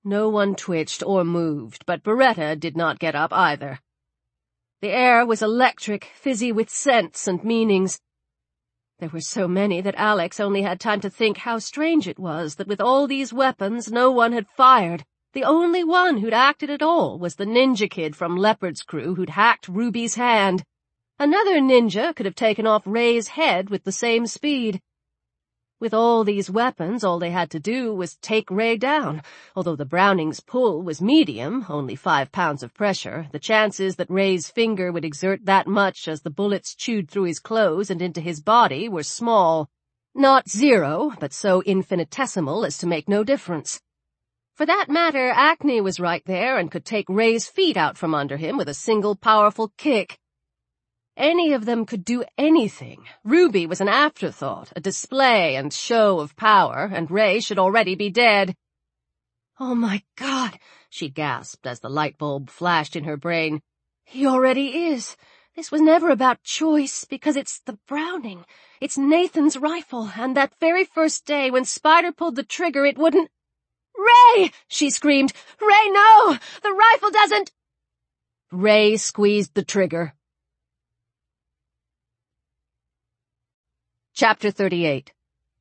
No one twitched or moved, but Beretta did not get up either. The air was electric, fizzy with scents and meanings. There were so many that Alex only had time to think how strange it was that with all these weapons no one had fired. The only one who'd acted at all was the ninja kid from Leopard's crew who'd hacked Ruby's hand. Another ninja could have taken off Ray's head with the same speed. With all these weapons, all they had to do was take Ray down. Although the Browning's pull was medium, only 5 pounds of pressure, the chances that Ray's finger would exert that much as the bullets chewed through his clothes and into his body were small. Not zero, but so infinitesimal as to make no difference. For that matter, Acne was right there and could take Ray's feet out from under him with a single powerful kick. Any of them could do anything. Ruby was an afterthought, a display and show of power, and Ray should already be dead. "Oh my God," she gasped as the light bulb flashed in her brain. "He already is. This was never about choice, because it's the Browning. It's Nathan's rifle, and that very first day when Spider pulled the trigger it wouldn't—" "Ray!" she screamed. "Ray, no! The rifle doesn't—" Ray squeezed the trigger. Chapter 38.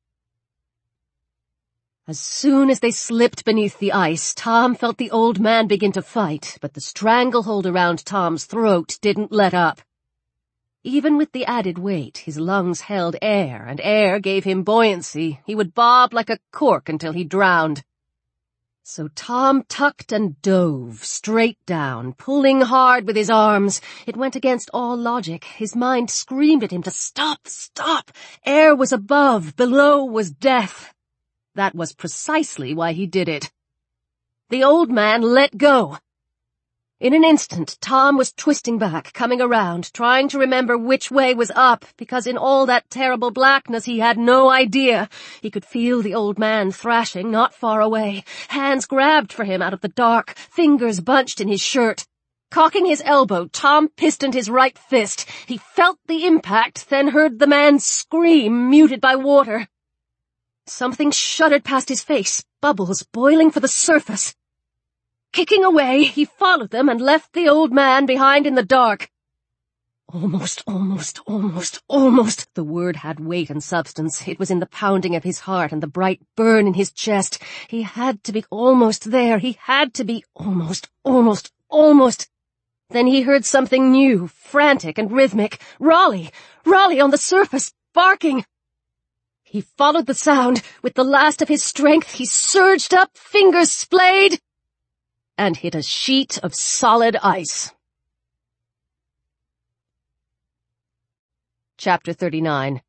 As soon as they slipped beneath the ice, Tom felt the old man begin to fight, but the stranglehold around Tom's throat didn't let up. Even with the added weight, his lungs held air, and air gave him buoyancy. He would bob like a cork until he drowned. So Tom tucked and dove, straight down, pulling hard with his arms. It went against all logic. His mind screamed at him to stop, stop. Air was above, below was death. That was precisely why he did it. The old man let go. In an instant, Tom was twisting back, coming around, trying to remember which way was up, because in all that terrible blackness he had no idea. He could feel the old man thrashing not far away. Hands grabbed for him out of the dark, fingers bunched in his shirt. Cocking his elbow, Tom pistoned his right fist. He felt the impact, then heard the man scream, muted by water. Something shuddered past his face, bubbles boiling for the surface. Kicking away, he followed them and left the old man behind in the dark. Almost. The word had weight and substance. It was in the pounding of his heart and the bright burn in his chest. He had to be almost there. He had to be almost. Then he heard something new, frantic and rhythmic. Raleigh on the surface, barking. He followed the sound. With the last of his strength, he surged up, fingers splayed, and hit a sheet of solid ice. Chapter 39.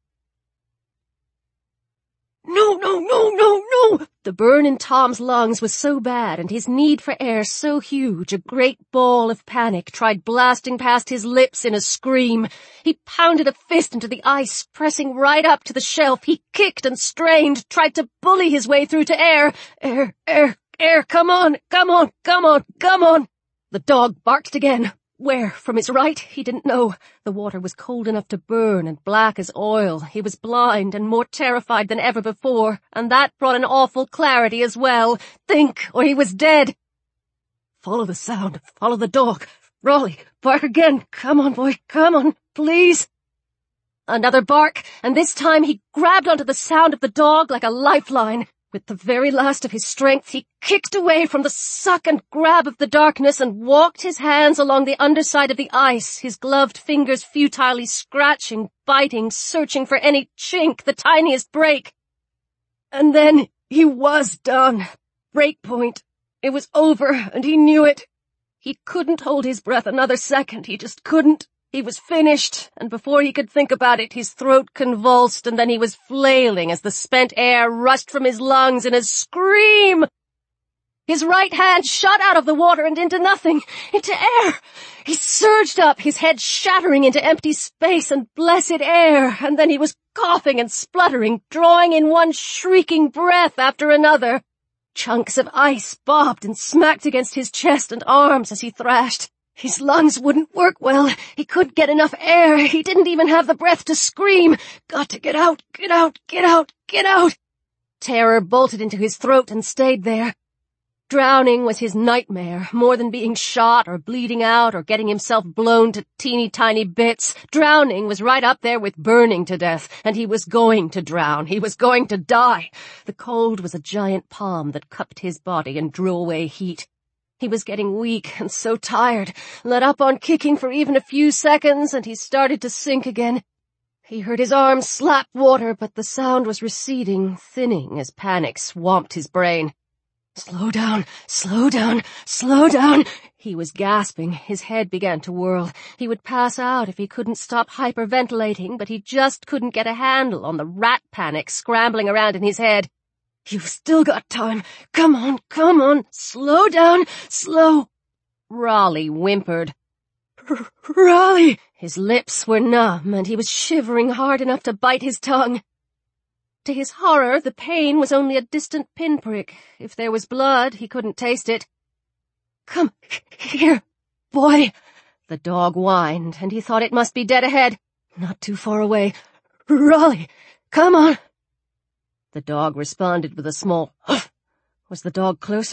No! The burn in Tom's lungs was so bad and his need for air so huge, a great ball of panic tried blasting past his lips in a scream. He pounded a fist into the ice, pressing right up to the shelf. He kicked and strained, tried to bully his way through to air. Air, come on! The dog barked again. Where? From his right? He didn't know. The water was cold enough to burn and black as oil. He was blind and more terrified than ever before, and that brought an awful clarity as well. Think, or he was dead. Follow the sound. Follow the dog. Raleigh, bark again. Come on, boy. Come on, please. Another bark, and this time he grabbed onto the sound of the dog like a lifeline. With the very last of his strength, he kicked away from the suck and grab of the darkness and walked his hands along the underside of the ice, his gloved fingers futilely scratching, biting, searching for any chink, the tiniest break. And then he was done. Break point. It was over, and he knew it. He couldn't hold his breath another second. He just couldn't. He was finished, and before he could think about it, his throat convulsed, and then he was flailing as the spent air rushed from his lungs in a scream. His right hand shot out of the water and into nothing, into air. He surged up, his head shattering into empty space and blessed air, and then he was coughing and spluttering, drawing in one shrieking breath after another. Chunks of ice bobbed and smacked against his chest and arms as he thrashed. His lungs wouldn't work well. He couldn't get enough air. He didn't even have the breath to scream. Got to get out. Terror bolted into his throat and stayed there. Drowning was his nightmare, more than being shot or bleeding out or getting himself blown to teeny-tiny bits. Drowning was right up there with burning to death, and he was going to drown. He was going to die. The cold was a giant palm that cupped his body and drew away heat. He was getting weak and so tired, let up on kicking for even a few seconds, and he started to sink again. He heard his arms slap water, but the sound was receding, thinning as panic swamped his brain. Slow down, slow down, slow down. He was gasping. His head began to whirl. He would pass out if he couldn't stop hyperventilating, but he just couldn't get a handle on the rat panic scrambling around in his head. You've still got time. Come on, slow down, slow. Raleigh whimpered. Raleigh! His lips were numb, and he was shivering hard enough to bite his tongue. To his horror, the pain was only a distant pinprick. If there was blood, he couldn't taste it. Come here, boy. The dog whined, and he thought it must be dead ahead. Not too far away. Raleigh, come on. The dog responded with a small huff. Was the dog closer?